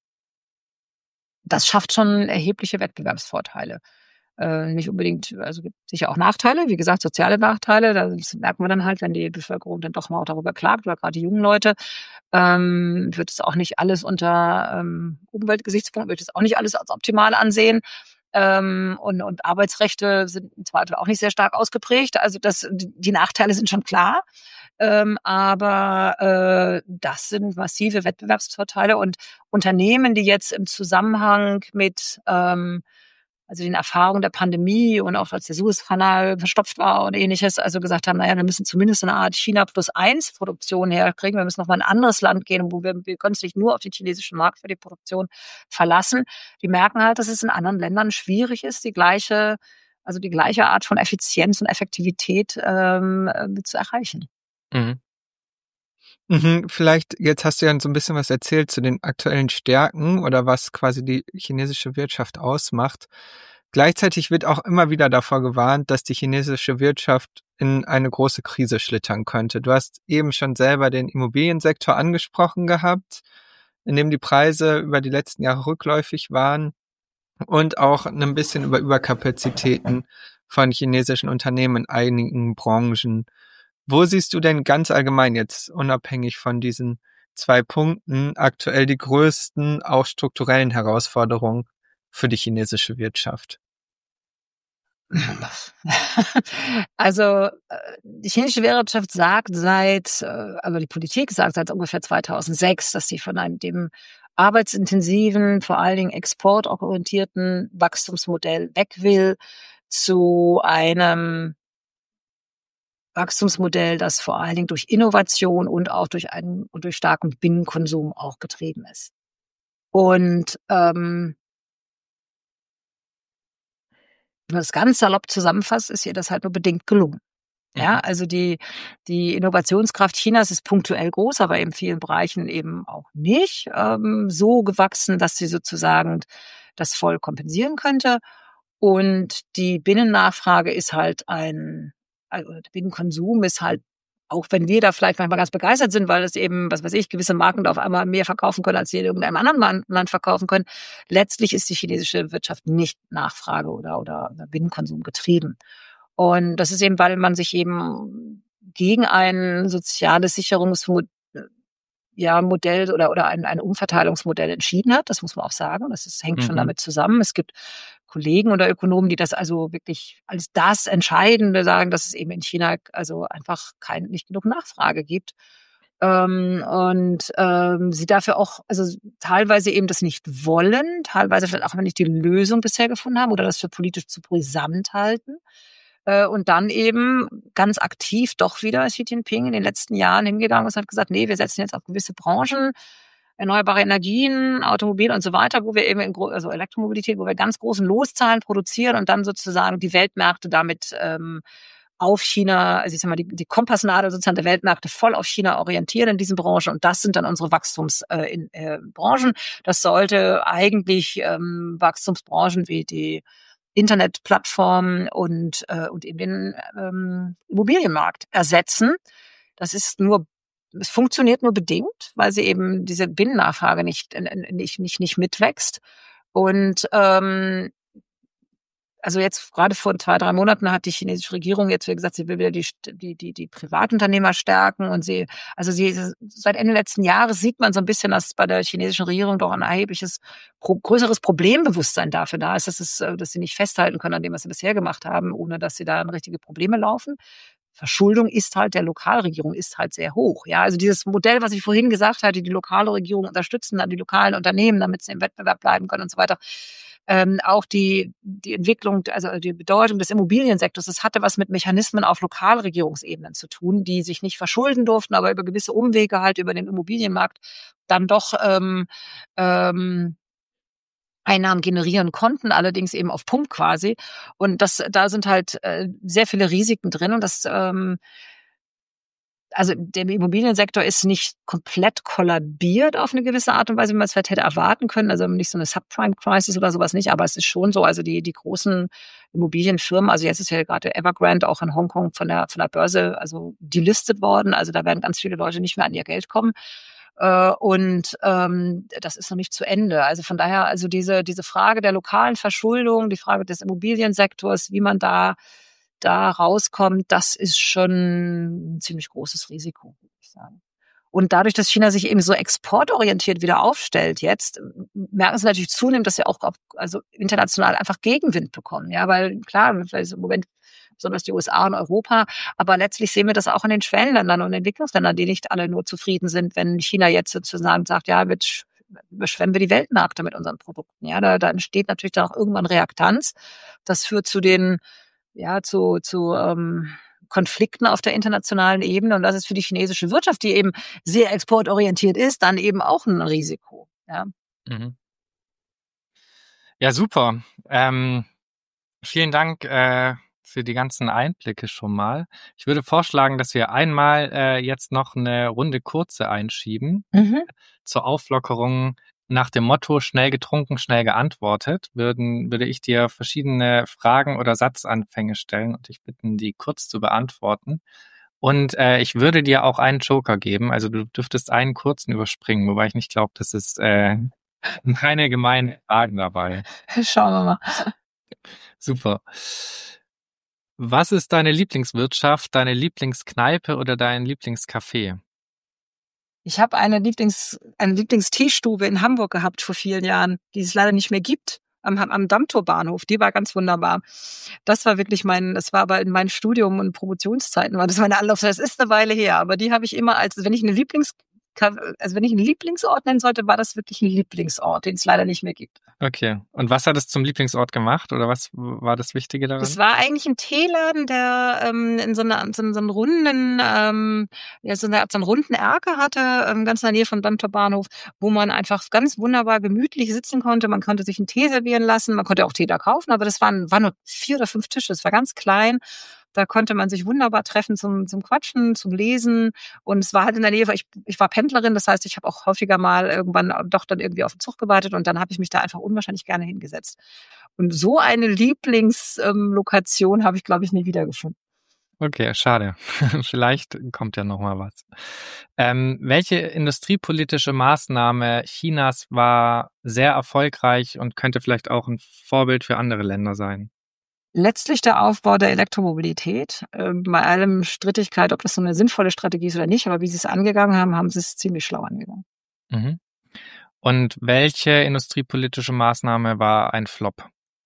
das schafft schon erhebliche Wettbewerbsvorteile. Äh, nicht unbedingt, also gibt sicher auch Nachteile, wie gesagt, soziale Nachteile. Das merkt man dann halt, wenn die Bevölkerung dann doch mal auch darüber klagt, oder gerade die jungen Leute. Ähm, wird es auch nicht alles unter ähm, Umweltgesichtspunkten, wird es auch nicht alles als optimal ansehen. Ähm, und, und Arbeitsrechte sind im Zweifel auch nicht sehr stark ausgeprägt. Also das, die Nachteile sind schon klar. Ähm, aber äh, das sind massive Wettbewerbsvorteile, und Unternehmen, die jetzt im Zusammenhang mit ähm, also den Erfahrungen der Pandemie und auch als der Suezkanal verstopft war und ähnliches, also gesagt haben, naja, wir müssen zumindest eine Art China plus eins Produktion herkriegen. Wir müssen noch mal in ein anderes Land gehen, wo wir, wir können uns nicht nur auf den chinesischen Markt für die Produktion verlassen. Die merken halt, dass es in anderen Ländern schwierig ist, die gleiche, also die gleiche Art von Effizienz und Effektivität ähm, äh, zu erreichen. Mhm. Mhm, vielleicht, jetzt hast du ja so ein bisschen was erzählt zu den aktuellen Stärken oder was quasi die chinesische Wirtschaft ausmacht. Gleichzeitig wird auch immer wieder davor gewarnt, dass die chinesische Wirtschaft in eine große Krise schlittern könnte. Du hast eben schon selber den Immobiliensektor angesprochen gehabt, in dem die Preise über die letzten Jahre rückläufig waren, und auch ein bisschen über Überkapazitäten von chinesischen Unternehmen in einigen Branchen. Wo siehst du denn ganz allgemein jetzt, unabhängig von diesen zwei Punkten, aktuell die größten, auch strukturellen Herausforderungen für die chinesische Wirtschaft? Also äh, die chinesische Wirtschaft sagt seit, äh, also die Politik sagt seit ungefähr zweitausendsechs, dass sie von einem dem arbeitsintensiven, vor allen Dingen exportorientierten Wachstumsmodell weg will zu einem Wachstumsmodell, das vor allen Dingen durch Innovation und auch durch einen und durch starken Binnenkonsum auch getrieben ist. Und ähm, wenn man das ganz salopp zusammenfasst, ist ihr das halt nur bedingt gelungen. Ja, Mhm. also die, die Innovationskraft Chinas ist punktuell groß, aber in vielen Bereichen eben auch nicht ähm, so gewachsen, dass sie sozusagen das voll kompensieren könnte. Und die Binnennachfrage ist halt ein, also der Binnenkonsum ist halt, auch wenn wir da vielleicht manchmal ganz begeistert sind, weil es eben, was weiß ich, gewisse Marken auf einmal mehr verkaufen können, als sie in irgendeinem anderen Land verkaufen können. Letztlich ist die chinesische Wirtschaft nicht Nachfrage oder, oder Binnenkonsum getrieben. Und das ist eben, weil man sich eben gegen ein soziales Sicherungsmodell ja, Modell oder, oder ein, ein Umverteilungsmodell entschieden hat. Das muss man auch sagen. Das ist, hängt schon Mhm. damit zusammen. Es gibt Kollegen oder Ökonomen, die das also wirklich als das Entscheidende sagen, dass es eben in China also einfach kein, nicht genug Nachfrage gibt. Ähm, und ähm, sie dafür auch, also teilweise eben das nicht wollen, teilweise vielleicht auch nicht die Lösung bisher gefunden haben oder das für politisch zu brisant halten. Äh, und dann eben ganz aktiv doch wieder Xi Jinping in den letzten Jahren hingegangen ist und hat gesagt, nee, wir setzen jetzt auf gewisse Branchen, erneuerbare Energien, Automobil und so weiter, wo wir eben in, also Elektromobilität, wo wir ganz großen Loszahlen produzieren und dann sozusagen die Weltmärkte damit ähm, auf China, also ich sag mal, die, die Kompassnadel sozusagen der Weltmärkte voll auf China orientieren in diesen Branchen. Und das sind dann unsere Wachstumsbranchen. Äh, in, äh, Branchen. Das sollte eigentlich ähm, Wachstumsbranchen wie die Internetplattformen und, äh, und eben den ähm, Immobilienmarkt ersetzen. Das ist nur, es funktioniert nur bedingt, weil sie eben diese Binnennachfrage nicht, nicht, nicht, nicht mitwächst. Und ähm, also jetzt gerade vor zwei, drei Monaten hat die chinesische Regierung jetzt gesagt, sie will wieder die, die, die, die Privatunternehmer stärken und sie, also sie, seit Ende letzten Jahres sieht man so ein bisschen, dass bei der chinesischen Regierung doch ein erhebliches, pro, größeres Problembewusstsein dafür da ist, dass es, dass sie nicht festhalten können an dem, was sie bisher gemacht haben, ohne dass sie da in richtige Probleme laufen. Verschuldung ist halt der Lokalregierung ist halt sehr hoch. Ja, also dieses Modell, was ich vorhin gesagt hatte, die lokale Regierung unterstützen dann die lokalen Unternehmen, damit sie im Wettbewerb bleiben können und so weiter. ähm, auch die, die Entwicklung, also die Bedeutung des Immobiliensektors, das hatte was mit Mechanismen auf Lokalregierungsebenen zu tun, die sich nicht verschulden durften, aber über gewisse Umwege halt über den Immobilienmarkt dann doch ähm, ähm, Einnahmen generieren konnten, allerdings eben auf Pump quasi. Und das, da sind halt äh, sehr viele Risiken drin und das ähm, also der Immobiliensektor ist nicht komplett kollabiert auf eine gewisse Art und Weise, wie man es vielleicht hätte erwarten können. Also nicht so eine Subprime-Crisis oder sowas nicht, aber es ist schon so, also die die großen Immobilienfirmen, also jetzt ist ja gerade Evergrande auch in Hongkong von der von der Börse, also delistet worden. Also da werden ganz viele Leute nicht mehr an ihr Geld kommen. Äh, und ähm, das ist noch nicht zu Ende. Also von daher, also diese diese Frage der lokalen Verschuldung, die Frage des Immobiliensektors, wie man da da rauskommt, das ist schon ein ziemlich großes Risiko, würde ich sagen. Und dadurch, dass China sich eben so exportorientiert wieder aufstellt jetzt, merken sie natürlich zunehmend, dass sie auch also international einfach Gegenwind bekommen. Ja, weil klar, vielleicht im Moment besonders die U S A und Europa, aber letztlich sehen wir das auch in den Schwellenländern und Entwicklungsländern, die nicht alle nur zufrieden sind, wenn China jetzt sozusagen sagt, ja, jetzt überschwemmen wir die Weltmärkte mit unseren Produkten. Ja, da, da entsteht natürlich dann auch irgendwann Reaktanz. Das führt zu den ja, zu, zu ähm, Konflikten auf der internationalen Ebene. Und das ist für die chinesische Wirtschaft, die eben sehr exportorientiert ist, dann eben auch ein Risiko. Ja, Mhm. Ja, super. Ähm, vielen Dank äh, für die ganzen Einblicke schon mal. Ich würde vorschlagen, dass wir einmal äh, jetzt noch eine Runde kurze einschieben mhm. zur Auflockerung. Nach dem Motto schnell getrunken, schnell geantwortet, würden, würde ich dir verschiedene Fragen oder Satzanfänge stellen und dich bitten, die kurz zu beantworten. Und äh, ich würde dir auch einen Joker geben, also du dürftest einen kurzen überspringen, wobei ich nicht glaube, dass es äh, keine gemeinen Fragen dabei. Schauen wir mal. Super. Was ist deine Lieblingswirtschaft, deine Lieblingskneipe oder dein Lieblingscafé? Ich habe eine Lieblings, eine Lieblingsteestube in Hamburg gehabt vor vielen Jahren, die es leider nicht mehr gibt, am, am Dammtorbahnhof. Die war ganz wunderbar. Das war wirklich mein, das war aber in meinem Studium und Promotionszeiten war das meine Anlaufzeit. Das ist eine Weile her, aber die habe ich immer als, wenn ich eine Lieblings, also wenn ich einen Lieblingsort nennen sollte, war das wirklich ein Lieblingsort, den es leider nicht mehr gibt. Okay. Und was hat es zum Lieblingsort gemacht oder was war das Wichtige daran? Das war eigentlich ein Teeladen, der ähm, in so einer so, so einen runden, ähm, ja, so eine Art so einen runden Erker hatte, ähm, ganz in der Nähe vom Dammtor Bahnhof, wo man einfach ganz wunderbar gemütlich sitzen konnte. Man konnte sich einen Tee servieren lassen, man konnte auch Tee da kaufen, aber das waren, waren nur vier oder fünf Tische. Es war ganz klein. Da konnte man sich wunderbar treffen zum, zum Quatschen, zum Lesen. Und es war halt in der Nähe, ich, ich war Pendlerin, das heißt, ich habe auch häufiger mal irgendwann doch dann irgendwie auf den Zug gewartet und dann habe ich mich da einfach unwahrscheinlich gerne hingesetzt. Und so eine Lieblingslokation ähm, habe ich, glaube ich, nie wiedergefunden. Okay, schade. Vielleicht kommt ja noch mal was. Ähm, welche industriepolitische Maßnahme Chinas war sehr erfolgreich und könnte vielleicht auch ein Vorbild für andere Länder sein? Letztlich der Aufbau der Elektromobilität. Ähm, bei allem Strittigkeit, ob das so eine sinnvolle Strategie ist oder nicht, aber wie sie es angegangen haben, haben sie es ziemlich schlau angegangen. Mhm. Und welche industriepolitische Maßnahme war ein Flop?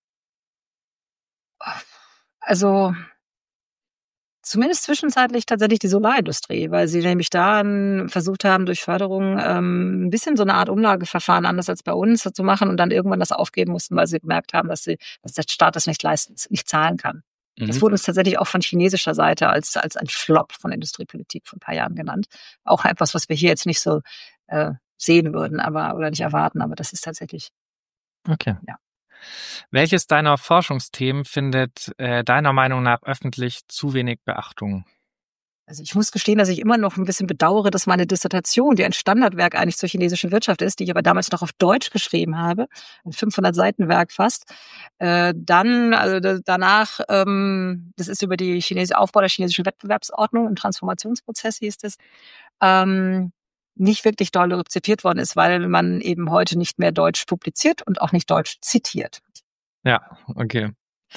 Also zumindest zwischenzeitlich tatsächlich die Solarindustrie, weil sie nämlich da versucht haben, durch Förderung ähm, ein bisschen so eine Art Umlageverfahren anders als bei uns zu machen und dann irgendwann das aufgeben mussten, weil sie gemerkt haben, dass, sie, dass der Staat das nicht leisten, nicht zahlen kann. Mhm. Das wurde uns tatsächlich auch von chinesischer Seite als, als ein Flop von Industriepolitik vor ein paar Jahren genannt. Auch etwas, was wir hier jetzt nicht so äh, sehen würden, aber oder nicht erwarten, aber das ist tatsächlich. Okay. Ja. Welches deiner Forschungsthemen findet äh, deiner Meinung nach öffentlich zu wenig Beachtung? Also ich muss gestehen, dass ich immer noch ein bisschen bedauere, dass meine Dissertation, die ein Standardwerk eigentlich zur chinesischen Wirtschaft ist, die ich aber damals noch auf Deutsch geschrieben habe, ein fünfhundert Seiten Werk fast, äh, dann, also da, danach, ähm, das ist über die chinesische Aufbau der chinesischen Wettbewerbsordnung im Transformationsprozess hieß es, ähm, nicht wirklich doll rezipiert worden ist, weil man eben heute nicht mehr Deutsch publiziert und auch nicht Deutsch zitiert. Ja, okay.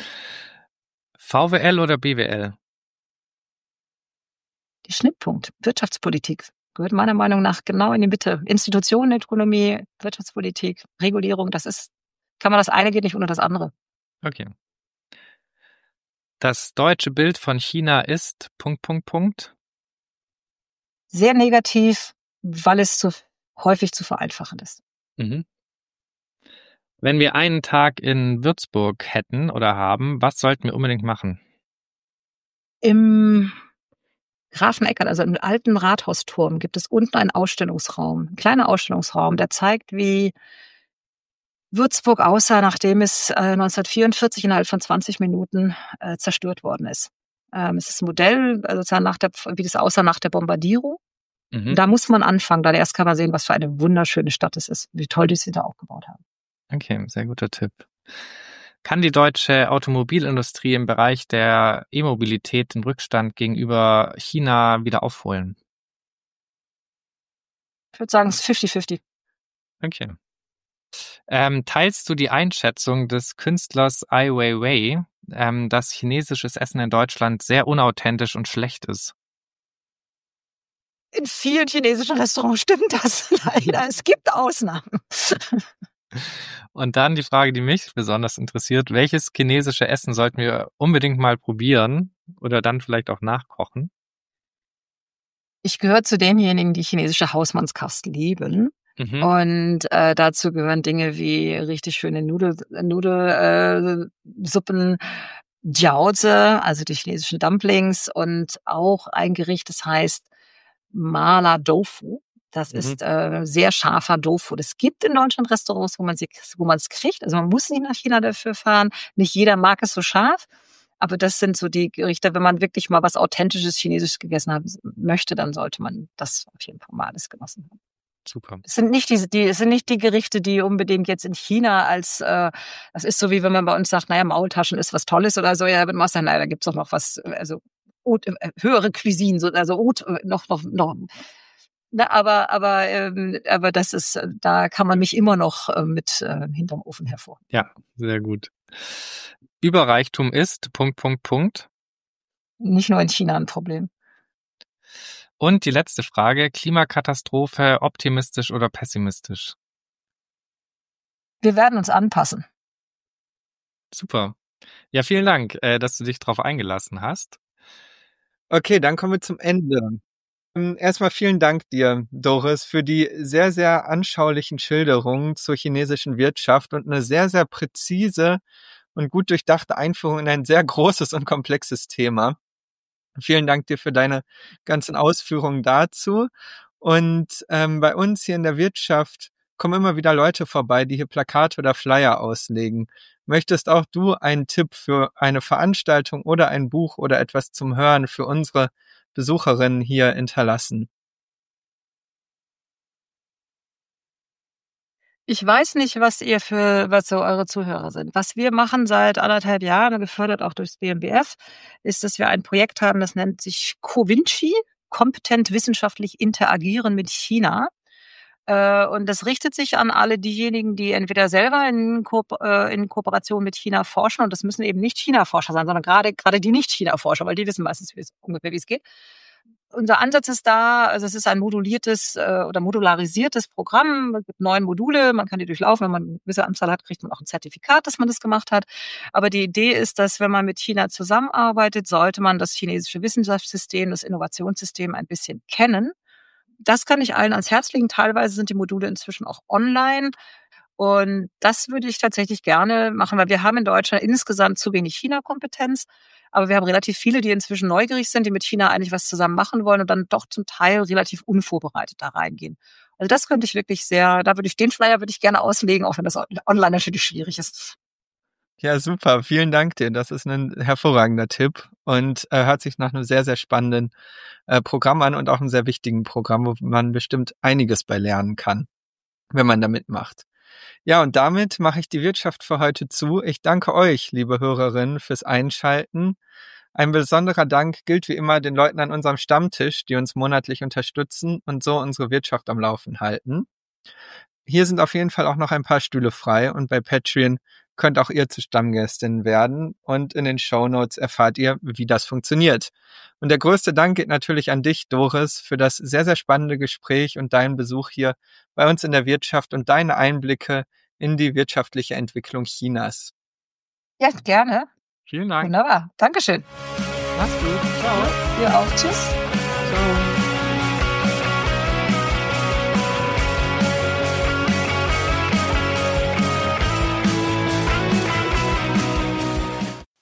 V W L oder B W L? Die Schnittpunkt, Wirtschaftspolitik, gehört meiner Meinung nach genau in die Mitte. Institutionenökonomie, Wirtschaftspolitik, Regulierung, das ist, kann man das eine geht nicht ohne das andere. Okay. Das deutsche Bild von China ist Punkt, Punkt, Punkt. Sehr negativ, weil es zu häufig zu vereinfachend ist. Mhm. Wenn wir einen Tag in Würzburg hätten oder haben, was sollten wir unbedingt machen? Im Grafeneckert, also im alten Rathausturm, gibt es unten einen Ausstellungsraum, ein kleiner Ausstellungsraum, der zeigt, wie Würzburg aussah, nachdem es äh, neunzehnhundertvierundvierzig innerhalb von zwanzig Minuten äh, zerstört worden ist. Ähm, es ist ein Modell, also sozusagen nach der, wie das aussah nach der Bombardierung. Mhm. Da muss man anfangen, da erst kann man sehen, was für eine wunderschöne Stadt es ist, wie toll die sie da aufgebaut haben. Okay, sehr guter Tipp. Kann die deutsche Automobilindustrie im Bereich der E-Mobilität den Rückstand gegenüber China wieder aufholen? Ich würde sagen, es ist fifty fifty. Okay. Ähm, teilst du die Einschätzung des Künstlers Ai Weiwei, ähm, dass chinesisches Essen in Deutschland sehr unauthentisch und schlecht ist? In vielen chinesischen Restaurants stimmt das leider. Es gibt Ausnahmen. Und dann die Frage, die mich besonders interessiert: Welches chinesische Essen sollten wir unbedingt mal probieren oder dann vielleicht auch nachkochen? Ich gehöre zu denjenigen, die chinesische Hausmannskost lieben. Mhm. Und äh, dazu gehören Dinge wie richtig schöne Nudel, Nudelsuppen, äh, Suppen, Jiaozi, also die chinesischen Dumplings, und auch ein Gericht, das heißt Mala Tofu. Das Mhm. ist äh, sehr scharfer Tofu. Das gibt in Deutschland Restaurants, wo man sie, wo man es kriegt. Also man muss nicht nach China dafür fahren. Nicht jeder mag es so scharf. Aber das sind so die Gerichte, wenn man wirklich mal was Authentisches Chinesisches gegessen haben möchte, dann sollte man das auf jeden Fall mal alles genossen haben. Super. Es sind nicht diese, die, es sind nicht die Gerichte, die unbedingt jetzt in China als, äh, das ist so wie wenn man bei uns sagt, naja, Maultaschen ist was Tolles oder so, ja, wenn man sagt, naja, da gibt's doch noch was, also haute, äh, höhere Cuisine, so, also haute, noch, noch, noch. Na, aber, aber, ähm, aber das ist, da kann man mich immer noch äh, mit äh, hinterm Ofen hervor. Ja, sehr gut. Überreichtum ist Punkt, Punkt, Punkt. Nicht nur in China ein Problem. Und die letzte Frage: Klimakatastrophe, optimistisch oder pessimistisch? Wir werden uns anpassen. Super. Ja, vielen Dank, äh, dass du dich darauf eingelassen hast. Okay, dann kommen wir zum Ende. Ähm, Erstmal vielen Dank dir, Doris, für die sehr, sehr anschaulichen Schilderungen zur chinesischen Wirtschaft und eine sehr, sehr präzise und gut durchdachte Einführung in ein sehr großes und komplexes Thema. Vielen Dank dir für deine ganzen Ausführungen dazu. Und ähm, bei uns hier in der Wirtschaft kommen immer wieder Leute vorbei, die hier Plakate oder Flyer auslegen. Möchtest auch du einen Tipp für eine Veranstaltung oder ein Buch oder etwas zum Hören für unsere Besucherinnen hier hinterlassen? Ich weiß nicht, was ihr für, was so eure Zuhörer sind. Was wir machen seit anderthalb Jahren, gefördert auch durchs B M B F, ist, dass wir ein Projekt haben, das nennt sich CoVinci, kompetent wissenschaftlich interagieren mit China. Äh, und das richtet sich an alle diejenigen, die entweder selber in, Ko äh, in Kooperation mit China forschen, und das müssen eben nicht China-Forscher sein, sondern gerade gerade die Nicht-China-Forscher, weil die wissen meistens wie es, ungefähr, wie es geht. Unser Ansatz ist da, also es ist ein moduliertes äh, oder modularisiertes Programm. Es gibt neun Module, man kann die durchlaufen. Wenn man eine gewisse Anzahl hat, kriegt man auch ein Zertifikat, dass man das gemacht hat. Aber die Idee ist, dass wenn man mit China zusammenarbeitet, sollte man das chinesische Wissenschaftssystem, das Innovationssystem ein bisschen kennen. Das kann ich allen ans Herz legen. Teilweise sind die Module inzwischen auch online. Und das würde ich tatsächlich gerne machen, weil wir haben in Deutschland insgesamt zu wenig China-Kompetenz. Aber wir haben relativ viele, die inzwischen neugierig sind, die mit China eigentlich was zusammen machen wollen und dann doch zum Teil relativ unvorbereitet da reingehen. Also das könnte ich wirklich sehr, da würde ich den Flyer würde ich gerne auslegen, auch wenn das online natürlich schwierig ist. Ja, super. Vielen Dank dir. Das ist ein hervorragender Tipp und äh, hört sich nach einem sehr, sehr spannenden äh, Programm an und auch einem sehr wichtigen Programm, wo man bestimmt einiges bei lernen kann, wenn man da mitmacht. Ja, und damit mache ich die Wirtschaft für heute zu. Ich danke euch, liebe Hörerinnen, fürs Einschalten. Ein besonderer Dank gilt wie immer den Leuten an unserem Stammtisch, die uns monatlich unterstützen und so unsere Wirtschaft am Laufen halten. Hier sind auf jeden Fall auch noch ein paar Stühle frei und bei Patreon könnt auch ihr zu Stammgästin werden und in den Shownotes erfahrt ihr, wie das funktioniert. Und der größte Dank geht natürlich an dich, Doris, für das sehr, sehr spannende Gespräch und deinen Besuch hier bei uns in der Wirtschaft und deine Einblicke in die wirtschaftliche Entwicklung Chinas. Ja, gerne. Vielen Dank. Wunderbar. Dankeschön. Mach's gut. Ciao. Ihr auch. Tschüss. Ciao.